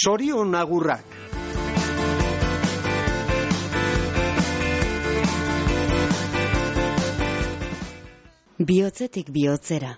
Zorion agurrak. Bihotzetik bihotzera.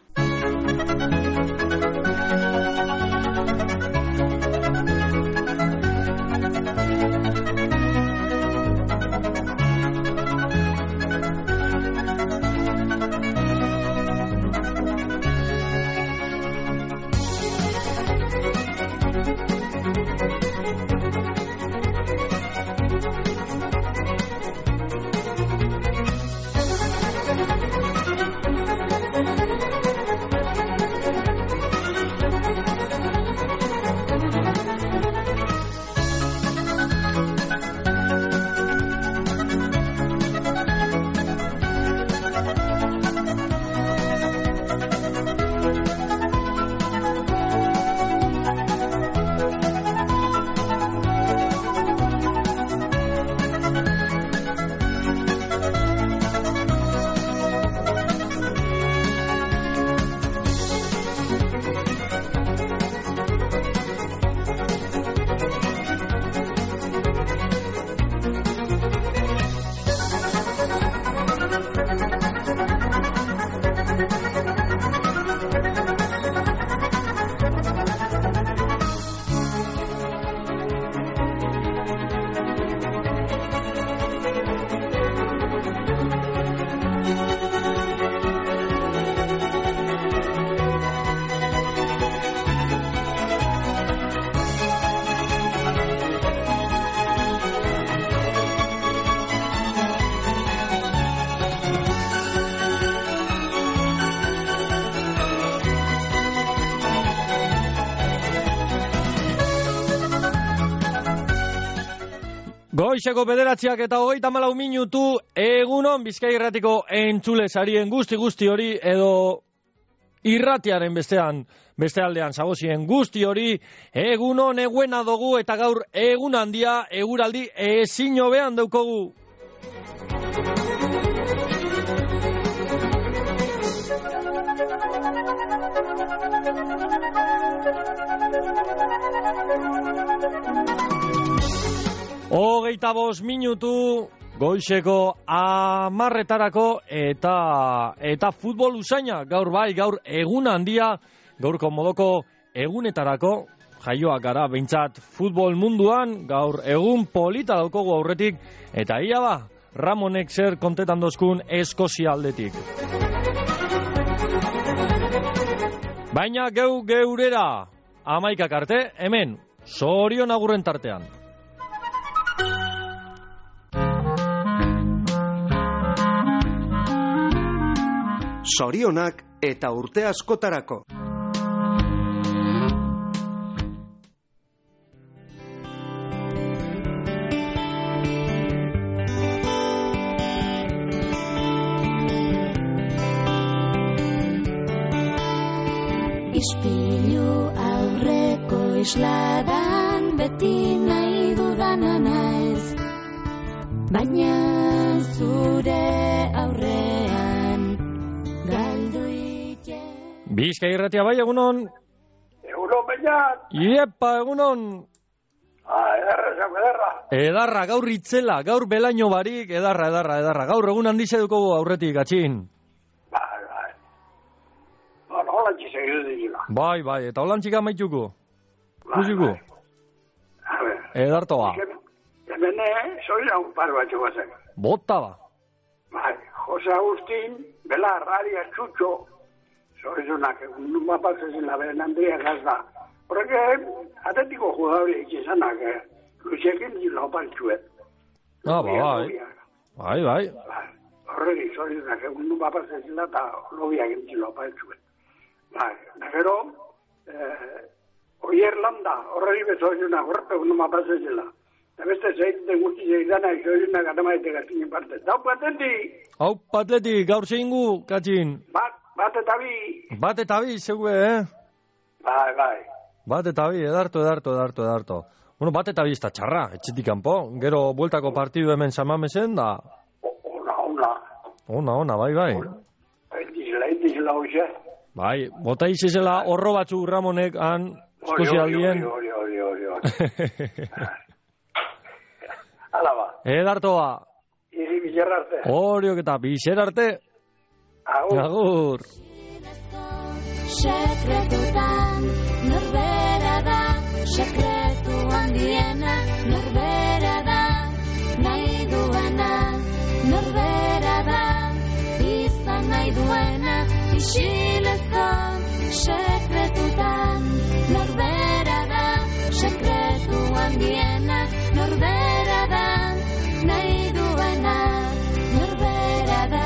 Goizeko 9:34 minutu, egunon Bizkai Irratiko entzule sarien guzti hori, edo irratiaren beste aldean zagozien guzti hori, egunon eguena dugu eta gaur egun handia, eguraldi ezin hobean daukogu. Hogeita 5 minutu, goizeko 10:00 eta futbol usaina, gaur egun handia, gaurko modoko egunetarako, jaioak gara behintzat futbol munduan, gaur egun polita daukogu aurretik, eta ia ba, Ramonek zer kontetan dozkun Eskozia aldetik. Baina geurera, 11 arte, hemen, Zorion agurren tartean. Zorionak eta urte askotarako. Ispilu aurreko isladan beti nahi dudana naiz, baina zure aurrean galdu ite. Bizkai Irratia bai, egunon? Egunon, bainat! Iepa, egunon! Edarra, gaur itzela, gaur belaino barik, edarra. Gaur egun handize dukogu aurretik, atxin. Holantxik segidu dira. Bai, eta holantxik amaituko? Kusiko? Edartoa. Hemen, zoina un par batxo bazen. Bota ba. Bai, Jose Agustín, Belar, Aria, Txutxo, zoizunak, un mapatzen la beren Andrea Gazda. Horreke, atetiko jugadori ikizanak, Luzekin dira opantxuet. Bai. Horreki, zoizunak, un mapatzen zila eta lobiak dira opantxuet. Bai, gero, Oier Landa, horregi bezoizunak, horrepe un mapatzen zila. Eta beste zeiten guzti zeidana, zoizunak atamaite gaztinen parte. Hau patleti, gaur zeingu, katxin. Bat eta bi. Bat eta bi, zeue, Bai. Bat eta bi, edarto. Bueno, bat eta bi ez da txarra, etxetik kanpo. Gero, bueltako partidu hemen samamezen, da... Ona, bai. Endizela hoxe. Bai, bota izizela horro batzu Ramonek han Eskozia aldien. Hala ba. Edartoa. Iri bizarra arte. Horiok eta bizera arte. Agur. Agur. Sekretutan norbera da, sekretu handiena norbera da, nahi duena norbera da, izan nahi duena isilezko. Sekretutan norbera da, sekretu handiena norbera da, nahi duena norbera da.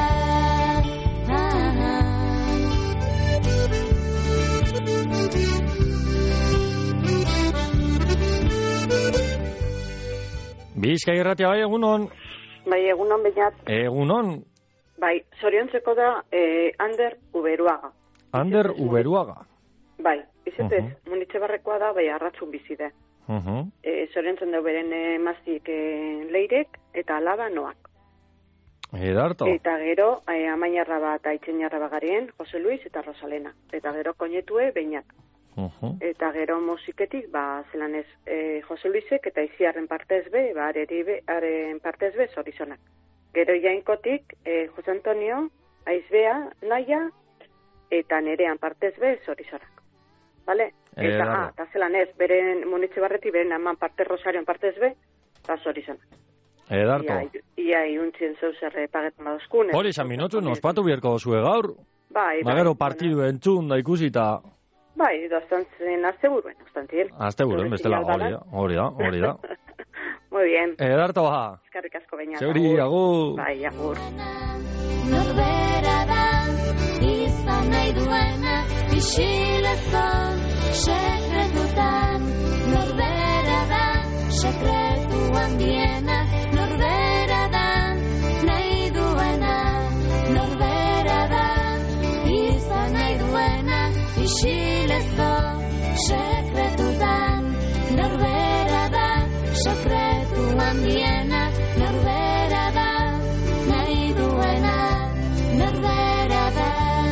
Bizkai irratia bai, egunon. Bai, egunon beñat. Egunon. Bai, zoriontzeko da Ander Uberuaga. Ander Uberuaga. Bai, izetez, munitxe barrekoa da, bai, arratzun bizide. Zoriontzen da beren mazik leirek eta alaba noak. Edarto. Eta gero, amainarra bat aitzenarra bagarien, Jose Luis eta Rosalena. Eta gero koinetue beñat. Eta gero musiketik, zelan ez, Jose Luisek eta Iziarren partez be, haren partez be, zorizonak. Gero jainkotik, Jose Antonio, Aizbea, Naia, eta nerean partez be, zorizonak. Bale? Eta zelan ez, beren munitxe barreti, beren aman parte Rosarion partez be, eta zorizonak. Edarto. Ia iuntzien zeu zerre pagetan badozkun. Hori, San Minutu, ospatu bierko zue gaur. Bai. Gero partidu entzun da ikusita. Bai, doztantzen asteburuen, ostantzien. Asteburuen, bestela, hori da. Muy bien. Edarto ba. Eskerrik asko baina. Zeuri, agur. Bai, agur. Norbera da, izan nahi duena, isilezko, sekretutan. Norbera da, sekretu handiena, norbera da, nahi duena. Norbera da, izan nahi duena, isilezko, sekretutan. Norbera da, sekretu handiena, norbera da, nahi duena, norbera da.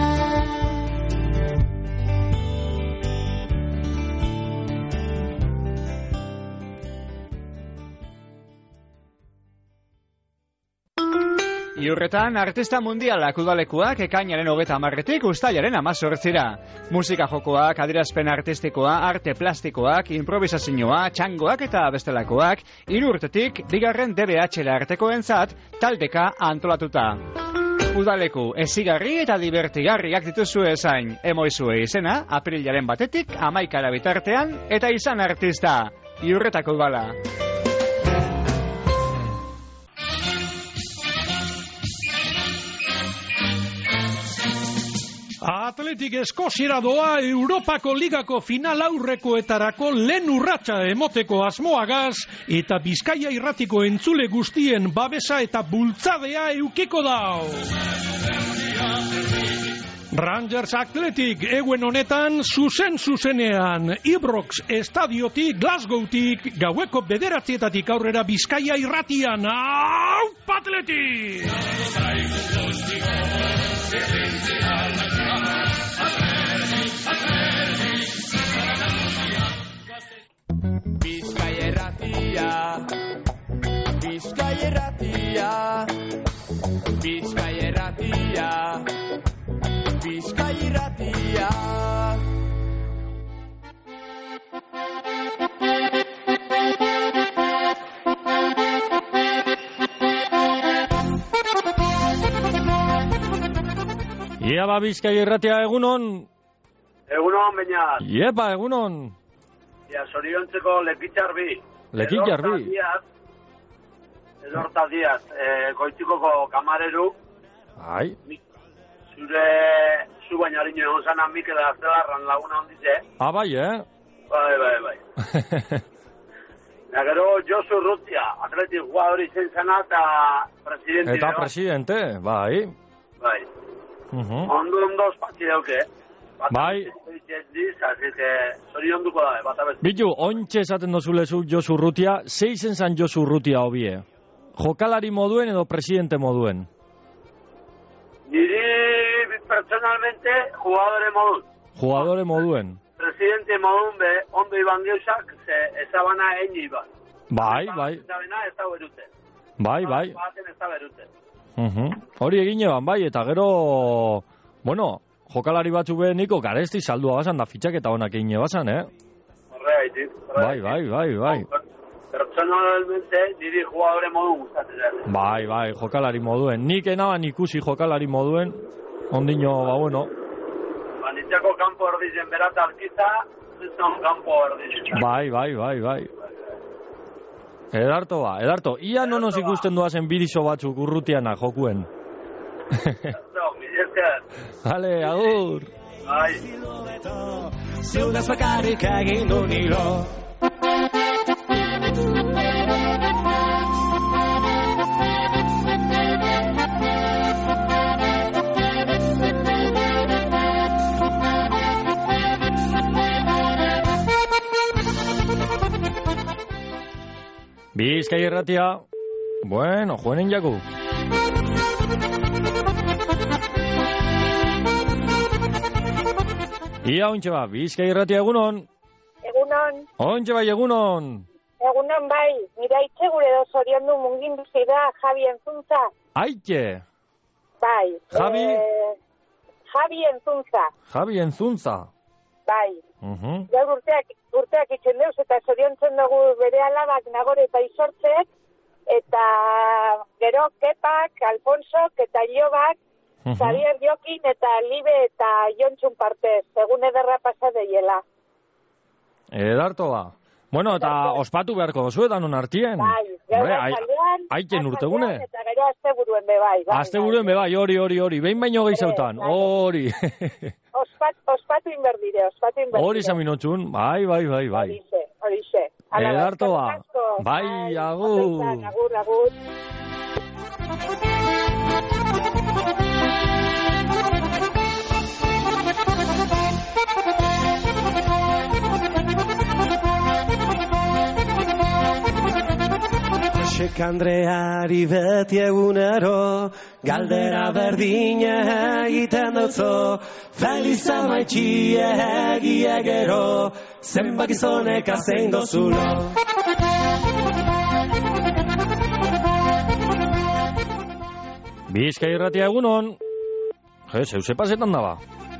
Iurretan, artista mundialak udalekuak ekainaren 30-tik uztailaren 18-ra. Musika jokoak, adierazpen artistikoa, arte plastikoak, improvisazioa, txangoak eta bestelakoak, 3 urtetik, 2. DBH-la artekoentzat, taldeka antolatuta. Udaleku ezigarri eta divertigarriak dituzue ezain, emoizue izena, aprilaren 1-tik 11 bitartean, eta izan artista. Iurretako udala. Atletik Eskoziera doa Europako Ligako final aurrekoetarako lehen urratsa emoteko asmoagaz eta Bizkaia irratiko entzule guztien babesa eta bultzadea eukiko dau. Rangers Athletic eguen honetan zuzenean Ibrox estadiotik Glasgowtik gaueko 9:00 aurrera Bizkaia irratian. Aupa Athletic! Bizkaia irratia, Bizkaia irratia, Bizkaia irratia, Bizkaia irratia. Iaba Bizkaia irratia egunon. Egunon, baina. Iepa, egunon. Ja, zoriontzeko Lekitxarbi. Lekitxarbi. Edorta Diaz, goitikoko kamareru. Ai. Zu baina harino egon zana Mikel Artelarran laguna ondize. Bai, Bai. Ja, gero Josu Urrutia, atletik jugadori zen zana eta presidente. Eta presidente, bai. Bai. Ondo espatzi dauke. Bai. Zorionduko da, bat abestu. Bitu, ontxe esaten dozulezu Josu Urrutia, zeizen zan Josu Urrutia hobie? Jokalari moduen edo presidente moduen? Niri personalmente jugadore moduen. Jugadore moduen. presidente modun be, ondo iban geuzak, ezabana egin iban. Bai. Ezabena ez da berute. Bai. Baten ez da berute. Hori egin eban, bai, eta gero, bueno, jokalari batzu be niko garesti saldua basan da fitxaketa honak egin ebasan, Horregaitik. Bai. Personalmente, niri jugadore modun gustatzen. Bai, jokalari moduen. Nik enaban ikusi jokalari moduen, ondino, bueno. Nitzako kanpo erdizen berata alkiza, zizan kanpo erdizen. Bai. Edarto. Ia nonos ikusten duazen birizo batzuk urrutiana jokuen. Vale, agur. Bai. Zeudaz bakarrik egin du nilo. Bizkai Irratia. Bueno, juenen jaku. Ia ointxe ba, Bizkai Irratia egunon. Egunon. Ointxe bai egunon. Egunon bai, nire aitxe gure da zorion du mungin duzi da Javi Entzuntza. Aitxe. Bai. Javi Entzuntza. Javi Entzuntza. Bai. Gaur urteak itzen deuz eta zoriontzen dugu bere alabak Nagore eta Izortzek, eta gero Kepak, Alfonsok eta Iobak, Xavier Jokin eta Libe eta Jontxun partez, egun ederra pasadeiela. Edarto ba. Bueno, eta ospatu beharko zuetan un artien. Bai, gero azaldean, aiken urtegune. Eta gero asteburuen bebai. Asteburuen bebai, hori, behin baino gehizautan, hori. Ospatu inberdire. Hori zaminotxun, bai. Horixe. Edarto ba. Bai, agur. Agur. Josek Andreari beti egunero galdera berdina egiten dutzo, Feliz amaitxie egia gero, zenbak izonek azein dozulo. Bizkai Irratia egunon. Zeuze pasetan daba.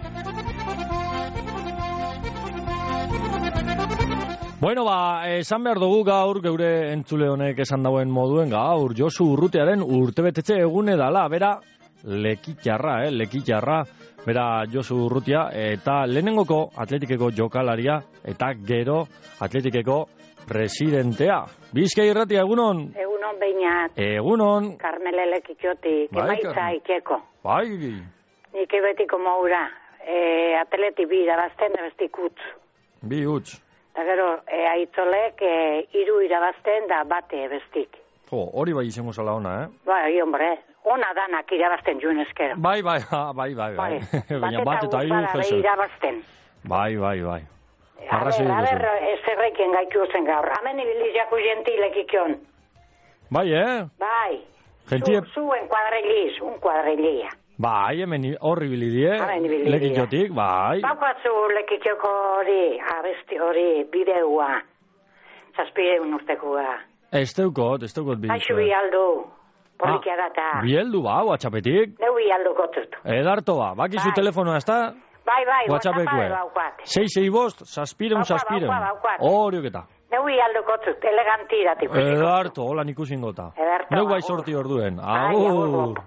Bueno, esan behar dugu gaur, geure entzule honek esan dauen moduen gaur, Josu Urrutiaren urtebetetze egune dala, bera, lekitxarra, bera Josu Urrutia, eta lehenengoko atletikeko jokalaria, eta gero atletikeko presidentea. Bizkai Irratia, egunon? Egunon beinat. Egunon. Carmele lekitxotik, emaitza ikeko. Bai. Nik ebetiko maura, atleti bi irabazten ebestik utz. Bi utz. Eta gero, aitzolek 3 irabazten da bate bestik. Hori bai izango zala ona, Bai, hombre, ona danak irabazten juen eskero. Bai. Baina bat eta hiru jesu. Irabazten. Bai. A ber, zerrekin gaitu zen gaur. Hemen ibilizako gentilekikon. Bai, Bai. Gentie... Zuen kuadriliz, un kuadrilia. Bai, hemen horri bilidie, lekitxotik, bai. Baukatzu lekitxoko hori, abesti hori, bideua, 700 urtekoa. Ez teukot bidezkoa. Aixu bialdu, porrikia data. Bieldu ba, WhatsAppetik? Neu bialdu kotut. Edarto ba, bakizu telefonoa ez da? Bai, WhatsAppekue. 665, 700. Horioketa. Neu bialdu kotut, elegantirat ikusiko. Edarto, hola ikusin gota. Neu bai sorti orduen. Agur.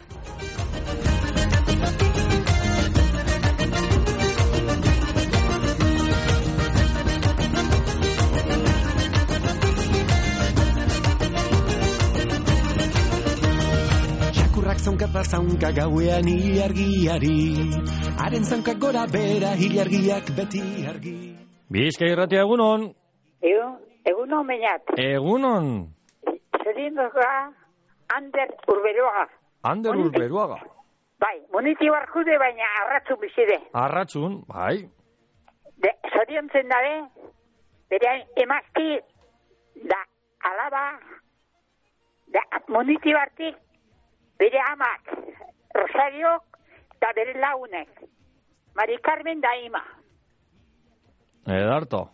Zaunka gauean ilargiari, haren zaunkak gora bera ilargiak beti argi. Bizkai Irratia egunon. Egunon meinat. Egunon. Zerindoka Ander Urberuaga. Ander Urberuaga. Bai, moniti barkude baina arratzun bizide. Arratzun, bai. Zoriontzen dabe, bere emazti da alaba, da moniti bartik, bere amak, Rosario, eta bere launek, Mari Carmen da ima. Edarto.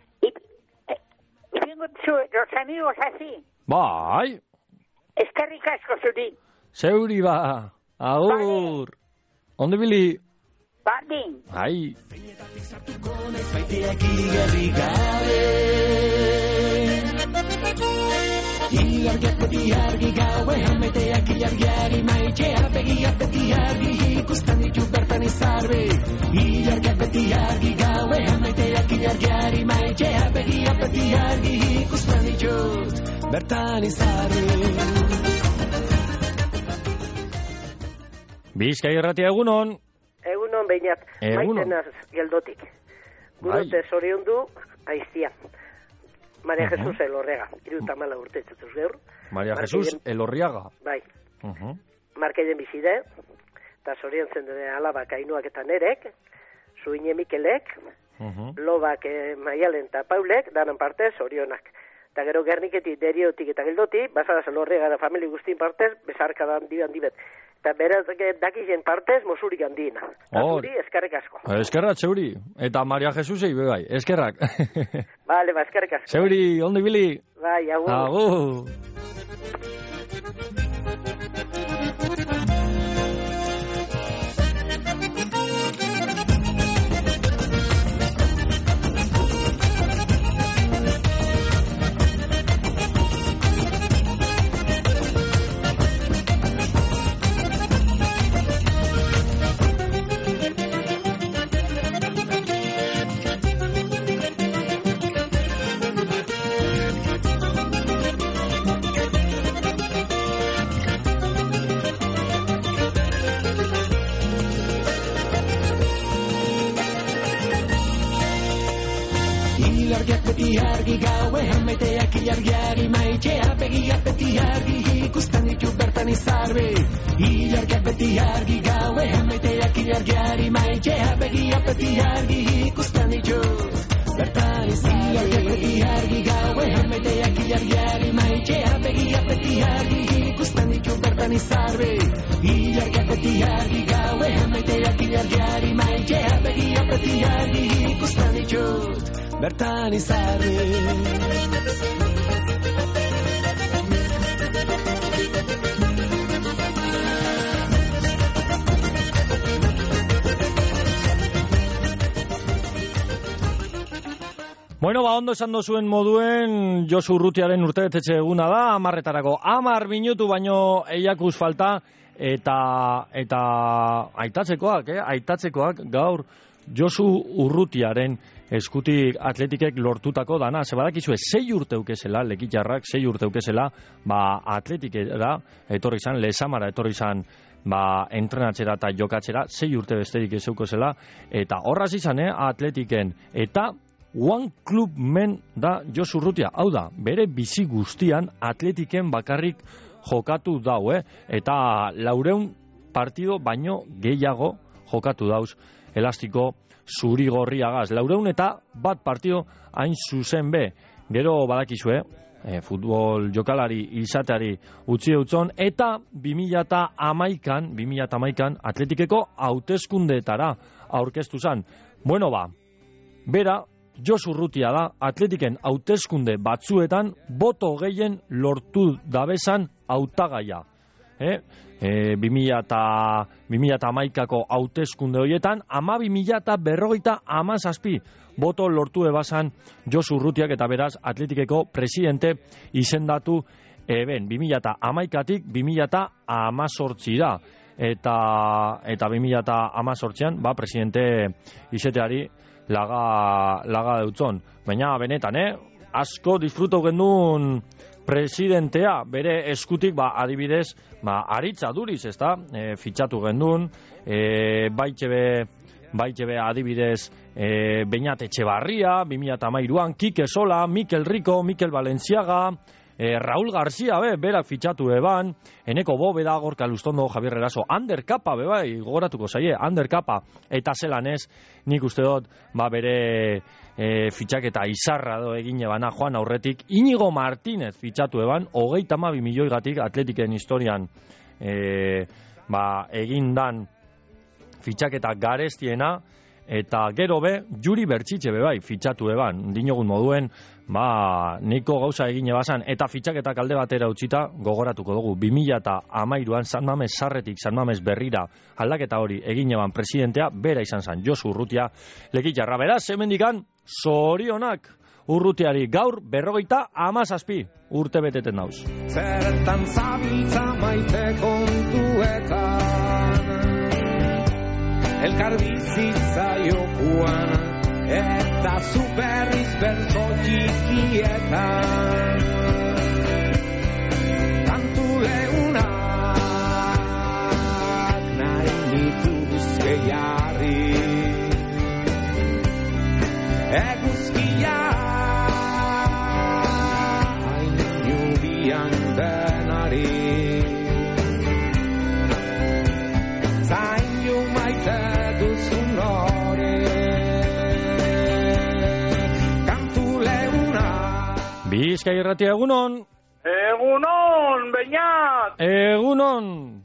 Vengo los amigos así. Bai. Eskerrik asko zuri. Zeuri ba. Agur. Onde bili? Bardin. Ai. Baiteak igarri gabe Ilargiak beti argi gaue Hameteak ilargiari maitxea Begiak beti argi ikusten ditu bertan izarbe Ilargiak beti argi gaue Hameteak ilargiari maitxea Begiak beti argi ikusten ditut bertan izarbe Bizkai Irratia egunon. Egunon behinat, maitenaz geldotik. Gurote zoriondu, aiztia. Maria Jesus Elorriaga, 34 urte txutuz gaur. Maria Jesus Elorriaga. Bai. Markeien bizide, eta zoriontzen dene alabak ainuak eta nerek, Zuine Mikelek, Lobak Maialen eta Paulek, danan parte zorionak. Eta gero Gerniketik, Deriotik eta Geldotik, basaraz Elorriaga da famili guztin partez, bezarkadan diban dibet. Eta beraz dakizen partez mosurik handiena. Eta zuri, eskerrik asko. Eskerrak, zeuri. Eta Maria Jesusei, bai, eskerrak. Bale, eskerrik asko. Zeuri, ondo ibili? Bai, agur. Agur. Ilargiak beti argi gaue Hameteak ilargiari maitxea Begiak beti argi ikusten ditu bertan izarbe Ilargiak beti argi gaue Hameteak ilargiari maitxea Begiak beti argi ikusten ditu bertan izarbe Ilargiak beti argi gaue Hameteak ilargiari maitxea Begiak beti argi ikusten ditu bertan izarbe Ilargiak beti argi gaue Hameteak ilargiari maitxea Begiak beti argi ikusten ditu bertan izarbe Bueno, ondo esan dozuen moduen Josu Urrutiaren urtebetetxe eguna da, 10etarako 10 minutu baino eiakuz falta eta aitatzekoak gaur Josu Urrutiaren eskutik atletikek lortutako dana. Zebadakizue 6 urte eukezela, Lekitarrak 6 urte eukezela, atletikera etorri zan, Lezamara etorri zan, entrenatzera eta jokatzera, 6 urte besterik ez eukezela, eta horraz izan, atletiken, eta One Club Men da Josu Urrutia. Hau da, bere bizi guztian atletiken bakarrik jokatu dau, eta 400 partido baino gehiago jokatu dauz elastiko zuri-gorriagaz. 401 partido hain zuzen be. Gero badakizue, futbol jokalari izateari utzi eutzon, eta 2011an atletikeko hauteskundeetara aurkeztu zan. Bueno bera, Josu Urrutia da atletiken hauteskunde batzuetan boto gehien lortu dabezan hautagaia. 2011ko hauteskunde horietan 12.057 boto lortu ebazan Josu Urrutiak, eta beraz atletikeko presidente izendatu 2011tik 2018 eta 2018an presidente izeteari laga deutzon. Baina benetan, asko disfruto gendun presidentea, bere eskutik, adibidez, Aritza Duriz, ezta? Fitxatu gendun, baitxebe adibidez, Beñat Etxebarria, 2013an, Kike Sola, Mikel Rico, Mikel Valenciaga, Raúl García, berak fitxatu eban, Eneko Bóveda, Gorka Lustondo, Javier Eraso, Ander Kapa, gogoratuko zaie, Ander Kapa, eta zelan ez, nik uste dut, bere fitxaketa izarra egin ebana joan aurretik, Inigo Martínez fitxatu eban, 32 milioigatik atletiken historian egindan fitxaketa garestiena, eta gero be, Juri Bertxitxe be bai, fitxatu eban, dinogun moduen, niko gauza egine bazan, eta fitxaketak alde batera utzita, gogoratuko dugu, 2013an San Mames Sarretik, San Mames Berrira, aldaketa hori egine ban presidentea, bera izan zen, Josu Urrutia, lekitxarra, beraz, hemendikan, zorionak, Urrutiari gaur 57 urte beteten dauz. Zertan zabiltza maite kontuetan, elkar bizitza jokuan, eta superriz berzo txikietan. Kantu leunak nahi dituz gehiarri, eguzkia denari zain jo maite duzun hori kantu leuna. Bizkai Irratia, egunon. Egunon, Beñat. Egunon.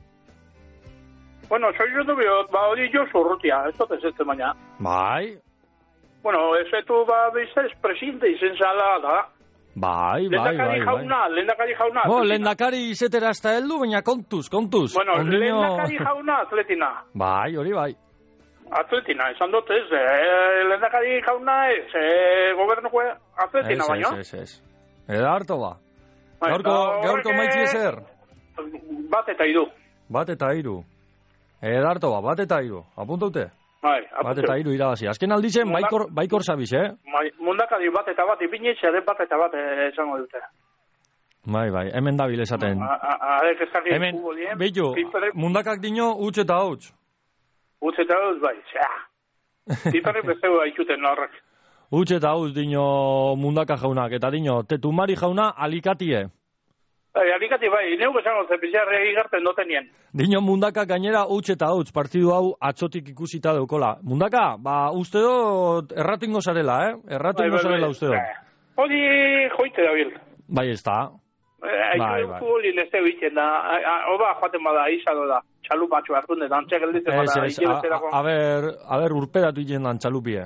Bueno, soy yo biot, hori Josu Urrutia, ez dut ez baina. Bai. Bueno, ez bizez presidente izen zala da. Bai. Lehendakari jauna. Lehendakari izetera hasta heldu, baina kontuz. Bueno, lehendakari jauna atletina. Bai, hori bai. Atletina, esan dut ez, lehendakari jauna ez, gobernuko atletina baino. Ez. Edarto ba. Gaurko maitzi ezer? Bat eta hiru. Edarto ba, bat eta hiru. Apuntaute? Bai, bat eta hiru irabazi. Azken aldizen baikor zabiz, Mundakari bat eta bat, ipinitxe, bat eta bat esango dute. Bai, hemen dabil esaten. Hemen, behitu, mundakak dino, utz eta hutz. Utz eta hutz, bai, Piperri bezeu haituten horrek. Utz eta hutz dino mundaka jaunak, eta dino, tetumari jauna alikatie. Alikati bai, neuko esango zepizarre igarten dotenien. Dino mundaka gainera utz eta utz, partidu hau atzotik ikusita daukola. Mundaka, uste dut erratingo zarela, Erratingo zarela uste dut. Hori joite dabil. Bai, ez da. Aizu futbolin ez egiten da, oba joaten bada izado da, txalupatxo hartunde, dantxek elditzen bada. Ez, aber urperatu iten dan txalupie.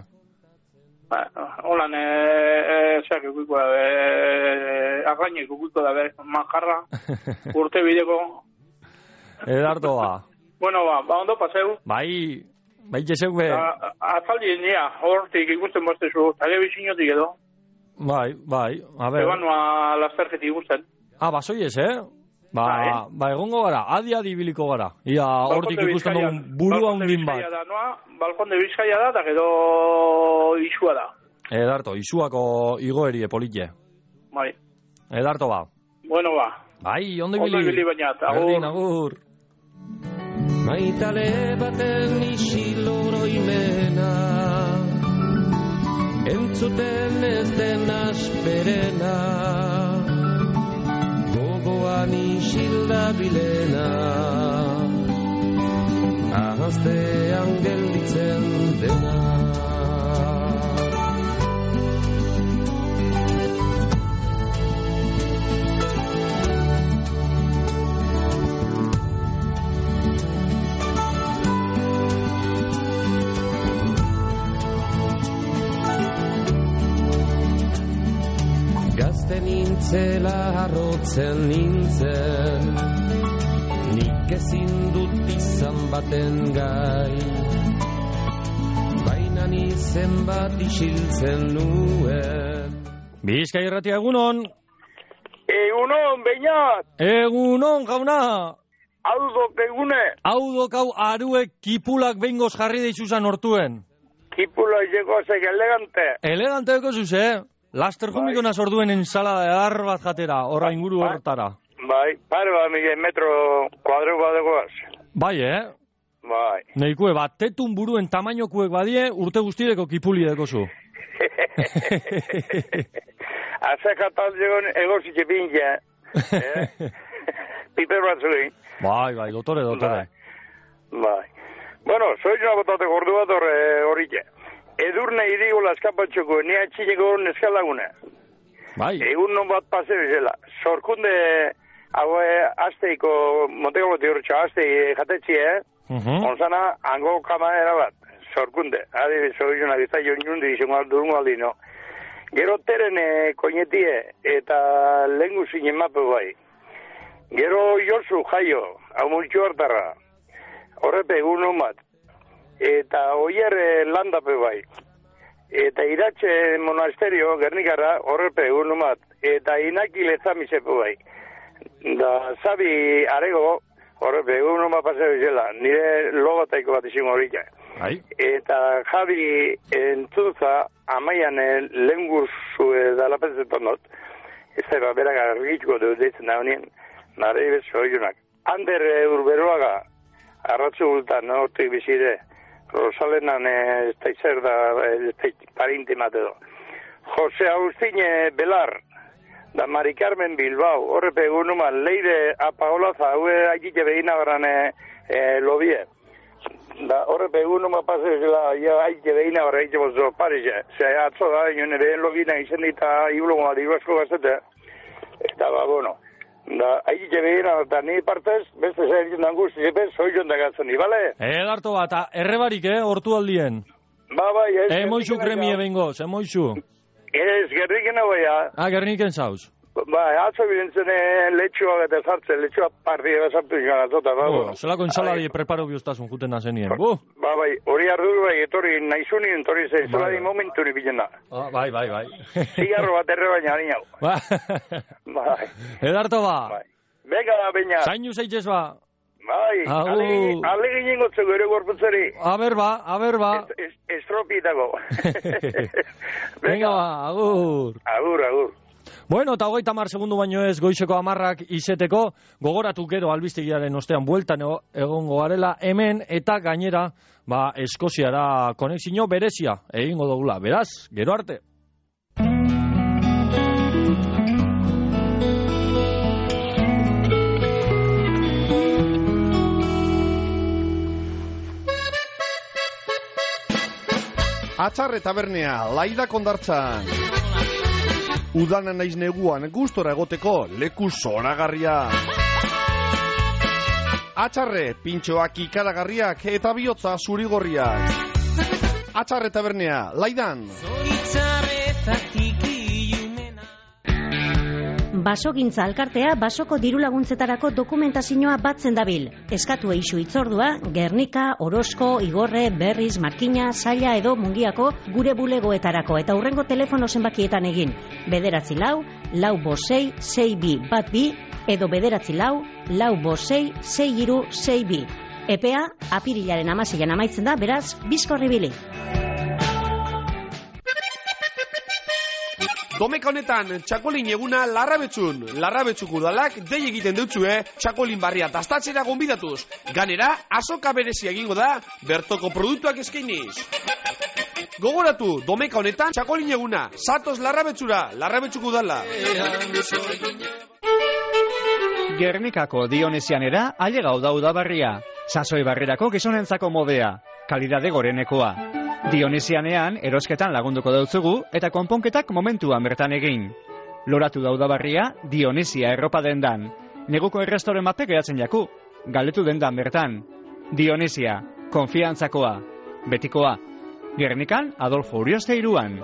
Holan, zeak ikuiko da, arrainek ikuiko da, manjarra, urte bideko. Edarto ba. Bueno, ondo paseu. Bai jeseu be. Azaldi nia, hortik ikusten bostezu, telebizinotik edo. Bai, a ber. Eban lasterketik ikusten. Basoi ez, egongo gara, adi biliko gara. Ia, hortik ikusten dugun burua hundin bat. Balkon de Bizkaia da, eta gero isua da. Edarto, isuako igoerie politxe. Bai. Edarto ba. Bueno ba. Bai, ondo ibili bainat, agur. Maitale baten isil oroimena, entzuten ez den asperena, gogoan isil da bilena, ahaztean gelditzen dena. Gazte nintzela harrotzen nintzen, nik ezin dut izan baten gai, baina izen bat isiltzen nuen. Bizkai Irratia, egunon. Egunon, Beñat. Egunon, jauna. Haudok egune. Haudok hau aruek kipulak behingoz jarri deizuzan hortuen. Kipulak jegozek elegante. Elegante eko zuze, Laster jumiko nas orduen ensalada edar bat jatera, horra inguru hortara. Bai, pare bat metro kuadro badegoaz. Bai, Bai. Neikue, tetun buruen tamainokuek badie, urte guztireko kipuli dekozu. Azekatal zegoen egozik epinja. Piper batzuei. Bai, dotore. Bai. Bueno, soizuna botate gordu bat horrike. Edurne irigula eskapatxoko, nia txineko neskalagune. Bai. Egun non bat pase bezala. Sorkunde, hau asteiko, Montego Botiurtxo, astei jatetxie, Onzana, hango kamadera bat. sorkunde. Adibidez, oizuna biztaio inundi izango durungo aldino. Gero teren koinetie eta lehengu zinen mape bai. Gero Josu jaio, hau multxu hartarra. Horrepe egun bat. Eta oier landape bai. Eta Iratxe monasterio, Gernikarra, horrepe egun bat. Eta Inaki lezamizepe bai. Da Zabi arego, horrepe egun bat paseo izela. Nire logataiko bat izango horita. Eta Javi entzuza amaian lehengurzu dalapezetan dut. Ez da berak argitzuko dut deitzen da honien. Nare bezo hoiunak. Ander urberoaga, arratzu gultan, hortik bizide. Rosalenan ez da izer da, ez da parinti mateo. Jose Agustín Belar, da Mari Carmen Bilbao, horrepe egunuman, leire apaolaza, haue haitite behina baran lobie. Da horrepe egunuman pasezela, haitite behina baran haitite bozo Parise. Ze atzo da, inoen behen lobina izen dita iulogo madiguazko gazete. Eta bueno. Da, haitite behina, eta ni partez, beste zer egiten dan guzti, zepez, soizon da gatzen ni, bale? Edarto bat, errebarik, hortu aldien. Bai, ez. Emoixu kremie bengoz, emoixu. Ez, gerriken hau ya. Gerriken zauz. Bai, atzo bidentzen letxoa eta zartzen, letxoa partia sartu izan azota. Zelako ensaladi preparo bihoztasun juten nazenien. Bai, hori ardur bai, etorri naizuni, entorri zen, ensaladi momentu ni bilen da. Bai. Zigarro bat erre baina, hain hau. Bai. Edarto ba. Bega da, baina. Zainu zeitzez ba. Bai, alegin ingotzeko ere gorputzeri. Aber ba. Estropietako. Venga ba, agur. Agur. Bueno, eta 30 segundu baino ez goizeko 10 izeteko, gogoratu gero albistegiaren ostean bueltan egongo garela hemen, eta gainera, Eskoziara konexio berezia egingo dugula. Beraz, gero arte. Atxarre tabernea, Laida kondartzan. Udana naiz neguan gustora egoteko leku zoragarria. Atxarre, pintxoak ikaragarriak eta bihotza zurigorriak. Atxarre tabernea, Laidan. Basogintza alkartea basoko dirulaguntzetarako dokumentazioa batzen dabil. Eskatu eixu itzordua, Gernika, Orozko, Igorre, Berriz, Markina, Saila edo Mungiako gure bulegoetarako eta hurrengo telefono zenbakietan egin. 9-4-4-6-6-2-6-2 edo 9-4-4-6-6-2-6-2. Epea, apirilaren 16an amaitzen da, beraz, bizkorri bili. Domeka honetan, txakolin eguna Larrabetxun. Larrabetxuk udalak dei egiten deutzue txakolin barria dastatzera gonbidatuz. Ganera, azoka berezia egingo da, bertoko produktuak eskainiz. Gogoratu, domeka honetan, txakolin eguna. Zatoz Larrabetxura, Larrabetxuk udala. Gernikako Dionesianera ailegau da udabarria. Sasoi barrerako gizonentzako modea. Kalidade gorenekoa. Dionesianean erosketan lagunduko dautzugu eta konponketak momentuan bertan egin. Loratu da udabarria Dionesia erropa dendan. Neguko errestoren mapek gehatzen jaku. Galetu dendan bertan. Dionesia, konfiantzakoa. Betikoa. Gernikan Adolfo Urioste 3an.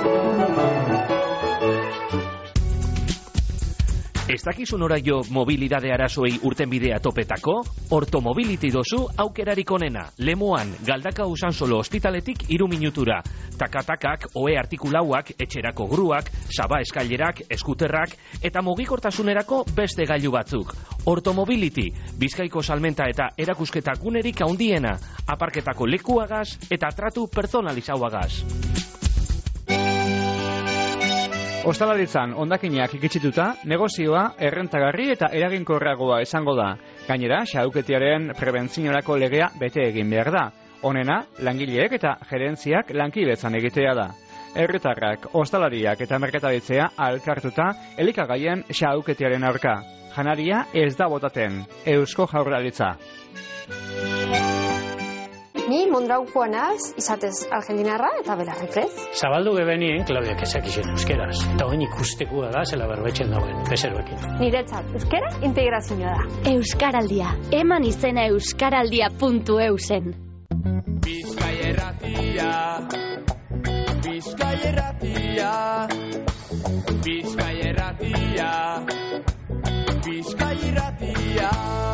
Ez dakizun oraio mobilidade arazoei urtenbidea topetako? Ortomobility dozu aukerarik onena. Lemoan, Galdaka Usansolo ospitaletik 3 minutura. Takatakak, ohe artikulauak, etxerako gruak, saba eskailerak, eskuterrak, eta mugikortasunerako beste gailu batzuk. Ortomobility, Bizkaiko salmenta eta erakusketak gunerik handiena. Aparketako lekuagaz eta tratu personalizauagaz. Ostalaritzan hondakinak ikitsituta, negozioa errentagarri eta eraginkorragoa izango da. Gainera, xahuketiaren prebentziorako legea bete egin behar da. Honena, langileek eta gerentziak lankidetzan egitea da. Herritarrak, ostalariak eta merkataritzea alkartuta elikagaien xahuketiaren aurka. Janaria ez da botaten. Eusko Jaurlaritza. Ni Mondraukoa naz, izatez argentinarra eta belarriprez. Zabaldu gebenien, Claudia kezakizien euskeraz. Eta hoen ikusteko da, zela berbetzen dauen, bezeroekin. Niretzat, euskera integrazioa da. Euskaraldia, eman izena euskaraldia.eusen. irratia, Bizkai irratia, Bizkai irratia, Bizkai irratia.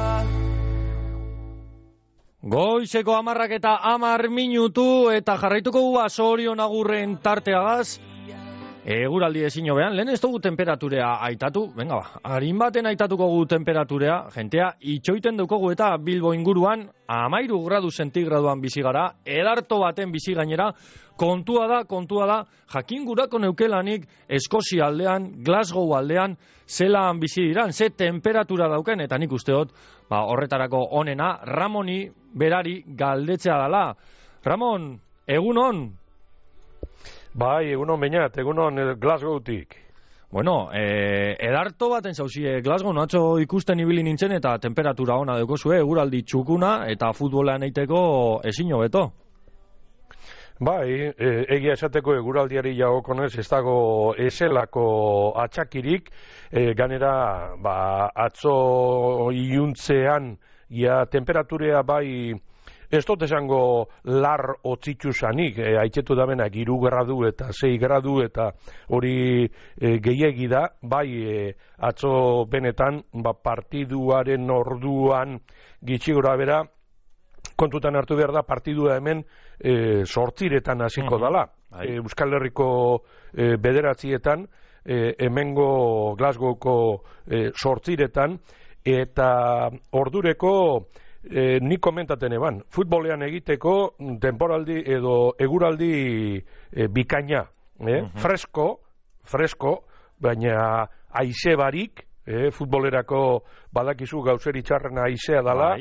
Goizeko 10:10 eta jarraituko gu Sorion Agurren tarteagaz. Eguraldi ezin hobean, lehen ez dugu temperaturea aitatu, venga ba, harin baten aitatuko gu temperaturea, jentea itxoiten dukogu eta Bilbo inguruan 13 gradu zentigraduan bizi gara, edarto baten bizi gainera, kontua da, jakin gurako neukelanik Eskozia aldean, Glasgow aldean, zelan bizi diran, ze temperatura dauken, eta nik usteot, ba, horretarako onena, Ramoni berari galdetzea dala. Ramon, egunon? Bai, egunon bainat, egunon Glasgowtik. Bueno, edarto baten zauzie Glasgow, atzo ikusten ibili nintzen eta temperatura ona dekozue, eguraldi txukuna eta futbolean eiteko ezin hobeto. Bai, egia esateko eguraldiari jagokonez ez dago eselako atxakirik, ganera atzo iluntzean temperaturea bai ez dut esango lar otzitxusanik, haitzetu da benak 3 gradu eta 6 gradu eta hori gehiegi da, bai atzo benetan partiduaren orduan gitxi gora bera, kontutan hartu behar da partidua hemen 8 hasiko dala. Euskal Herriko 9 hemengo Glasgowko 8 eta ordureko nik komentaten eban, futbolean egiteko temporaldi edo eguraldi bikaina, fresko, baina haize barik, futbolerako badakizu gauzeri txarrena haizea dala,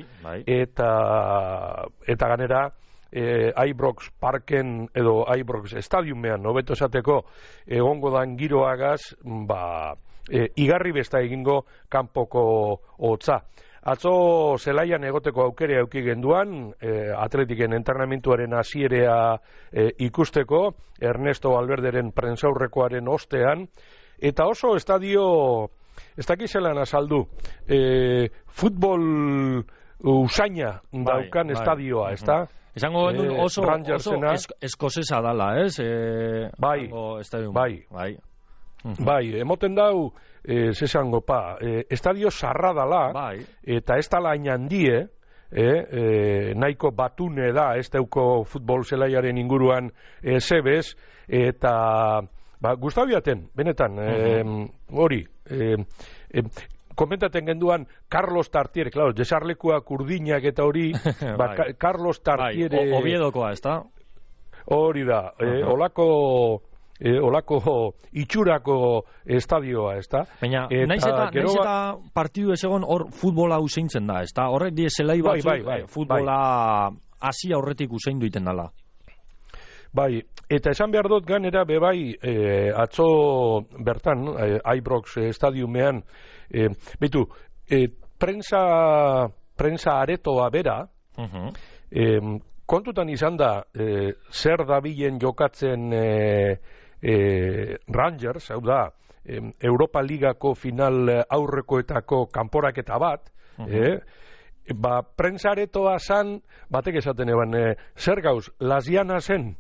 eta ganera Ibrox Parken edo Ibrox Stadiumean, hobeto esateko egongo dan giroagaz, igarri besta egingo kanpoko hotza. Atzo zelaian egoteko aukere auki genduan, atletiken entrenamentuaren hasierea ikusteko, Ernesto Valverderen prentsaurrekoaren ostean, eta oso estadio, ez dakizelan azaldu, futbol usaina daukan estadioa, ez da? Esango oso eskozesa dala, ez? Bai, emoten dau, zesango estadio zarra dala, eta ez dala hain handie, nahiko batune da, ez dauko futbol zelaiaren inguruan zebez, eta gustabiaten, benetan, hori, komentaten genduan Carlos Tartiere, claro, desarlekuak urdinak eta hori, Carlos Tartiere... Oviedokoa, ez da? Hori da, olako itxurako estadioa, ez da? Baina, naiz eta partidu ez egon hor futbola useintzen da, ez da? Horrek zelai batzu futbola hasia horretik usein duiten dala. Bai, eta esan behar dut ganera bebai atzo bertan, Ibrox Stadiumean, betu, prensa aretoa bera, kontutan izan da, zer dabilen jokatzen Rangers, hau da, Europa Ligako final aurrekoetako kanporaketa bat, prensa aretoa zan, batek esaten eban, zer gauz, Lasllana zen,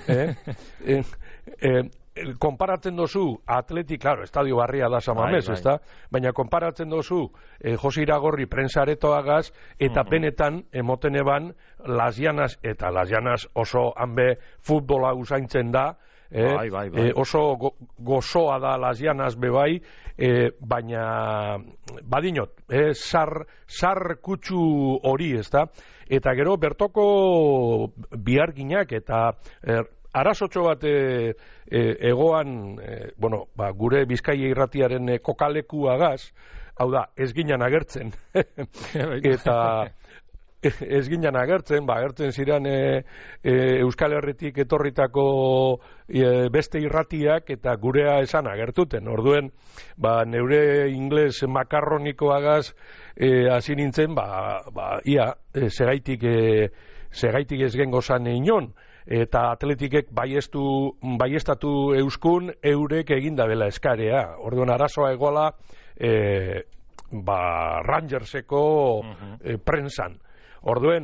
konparatzen dozu Atletik, claro, estadio barria da Samamés, ezta? Baina konparatzen dozu Jose Iragorri prensa aretoagaz eta benetan emoten eban Lasllanas, eta Lasllanas oso hanbe futbola usaintzen da, oso gozoa da Lasllanas bebai, baina badinot, sar kutsu hori, ezta? Eta gero bertoko biharginak eta arazotxo bat egoan, gure Bizkaia irratiaren kokalekuagaz, hau da, ez ginen agertzen. Eta ez ginen agertzen, agertzen ziren Euskal Herritik etorritako beste irratiak eta gurea esan agertuten. Orduen, neure ingles makarronikoagaz hasi nintzen, ia, segaitik ez gengo zan inon. Eta Atletikek baiestatu euskun eurek eginda bela eskarea. Orduan arazoa egola Rangerseko prensan. Orduen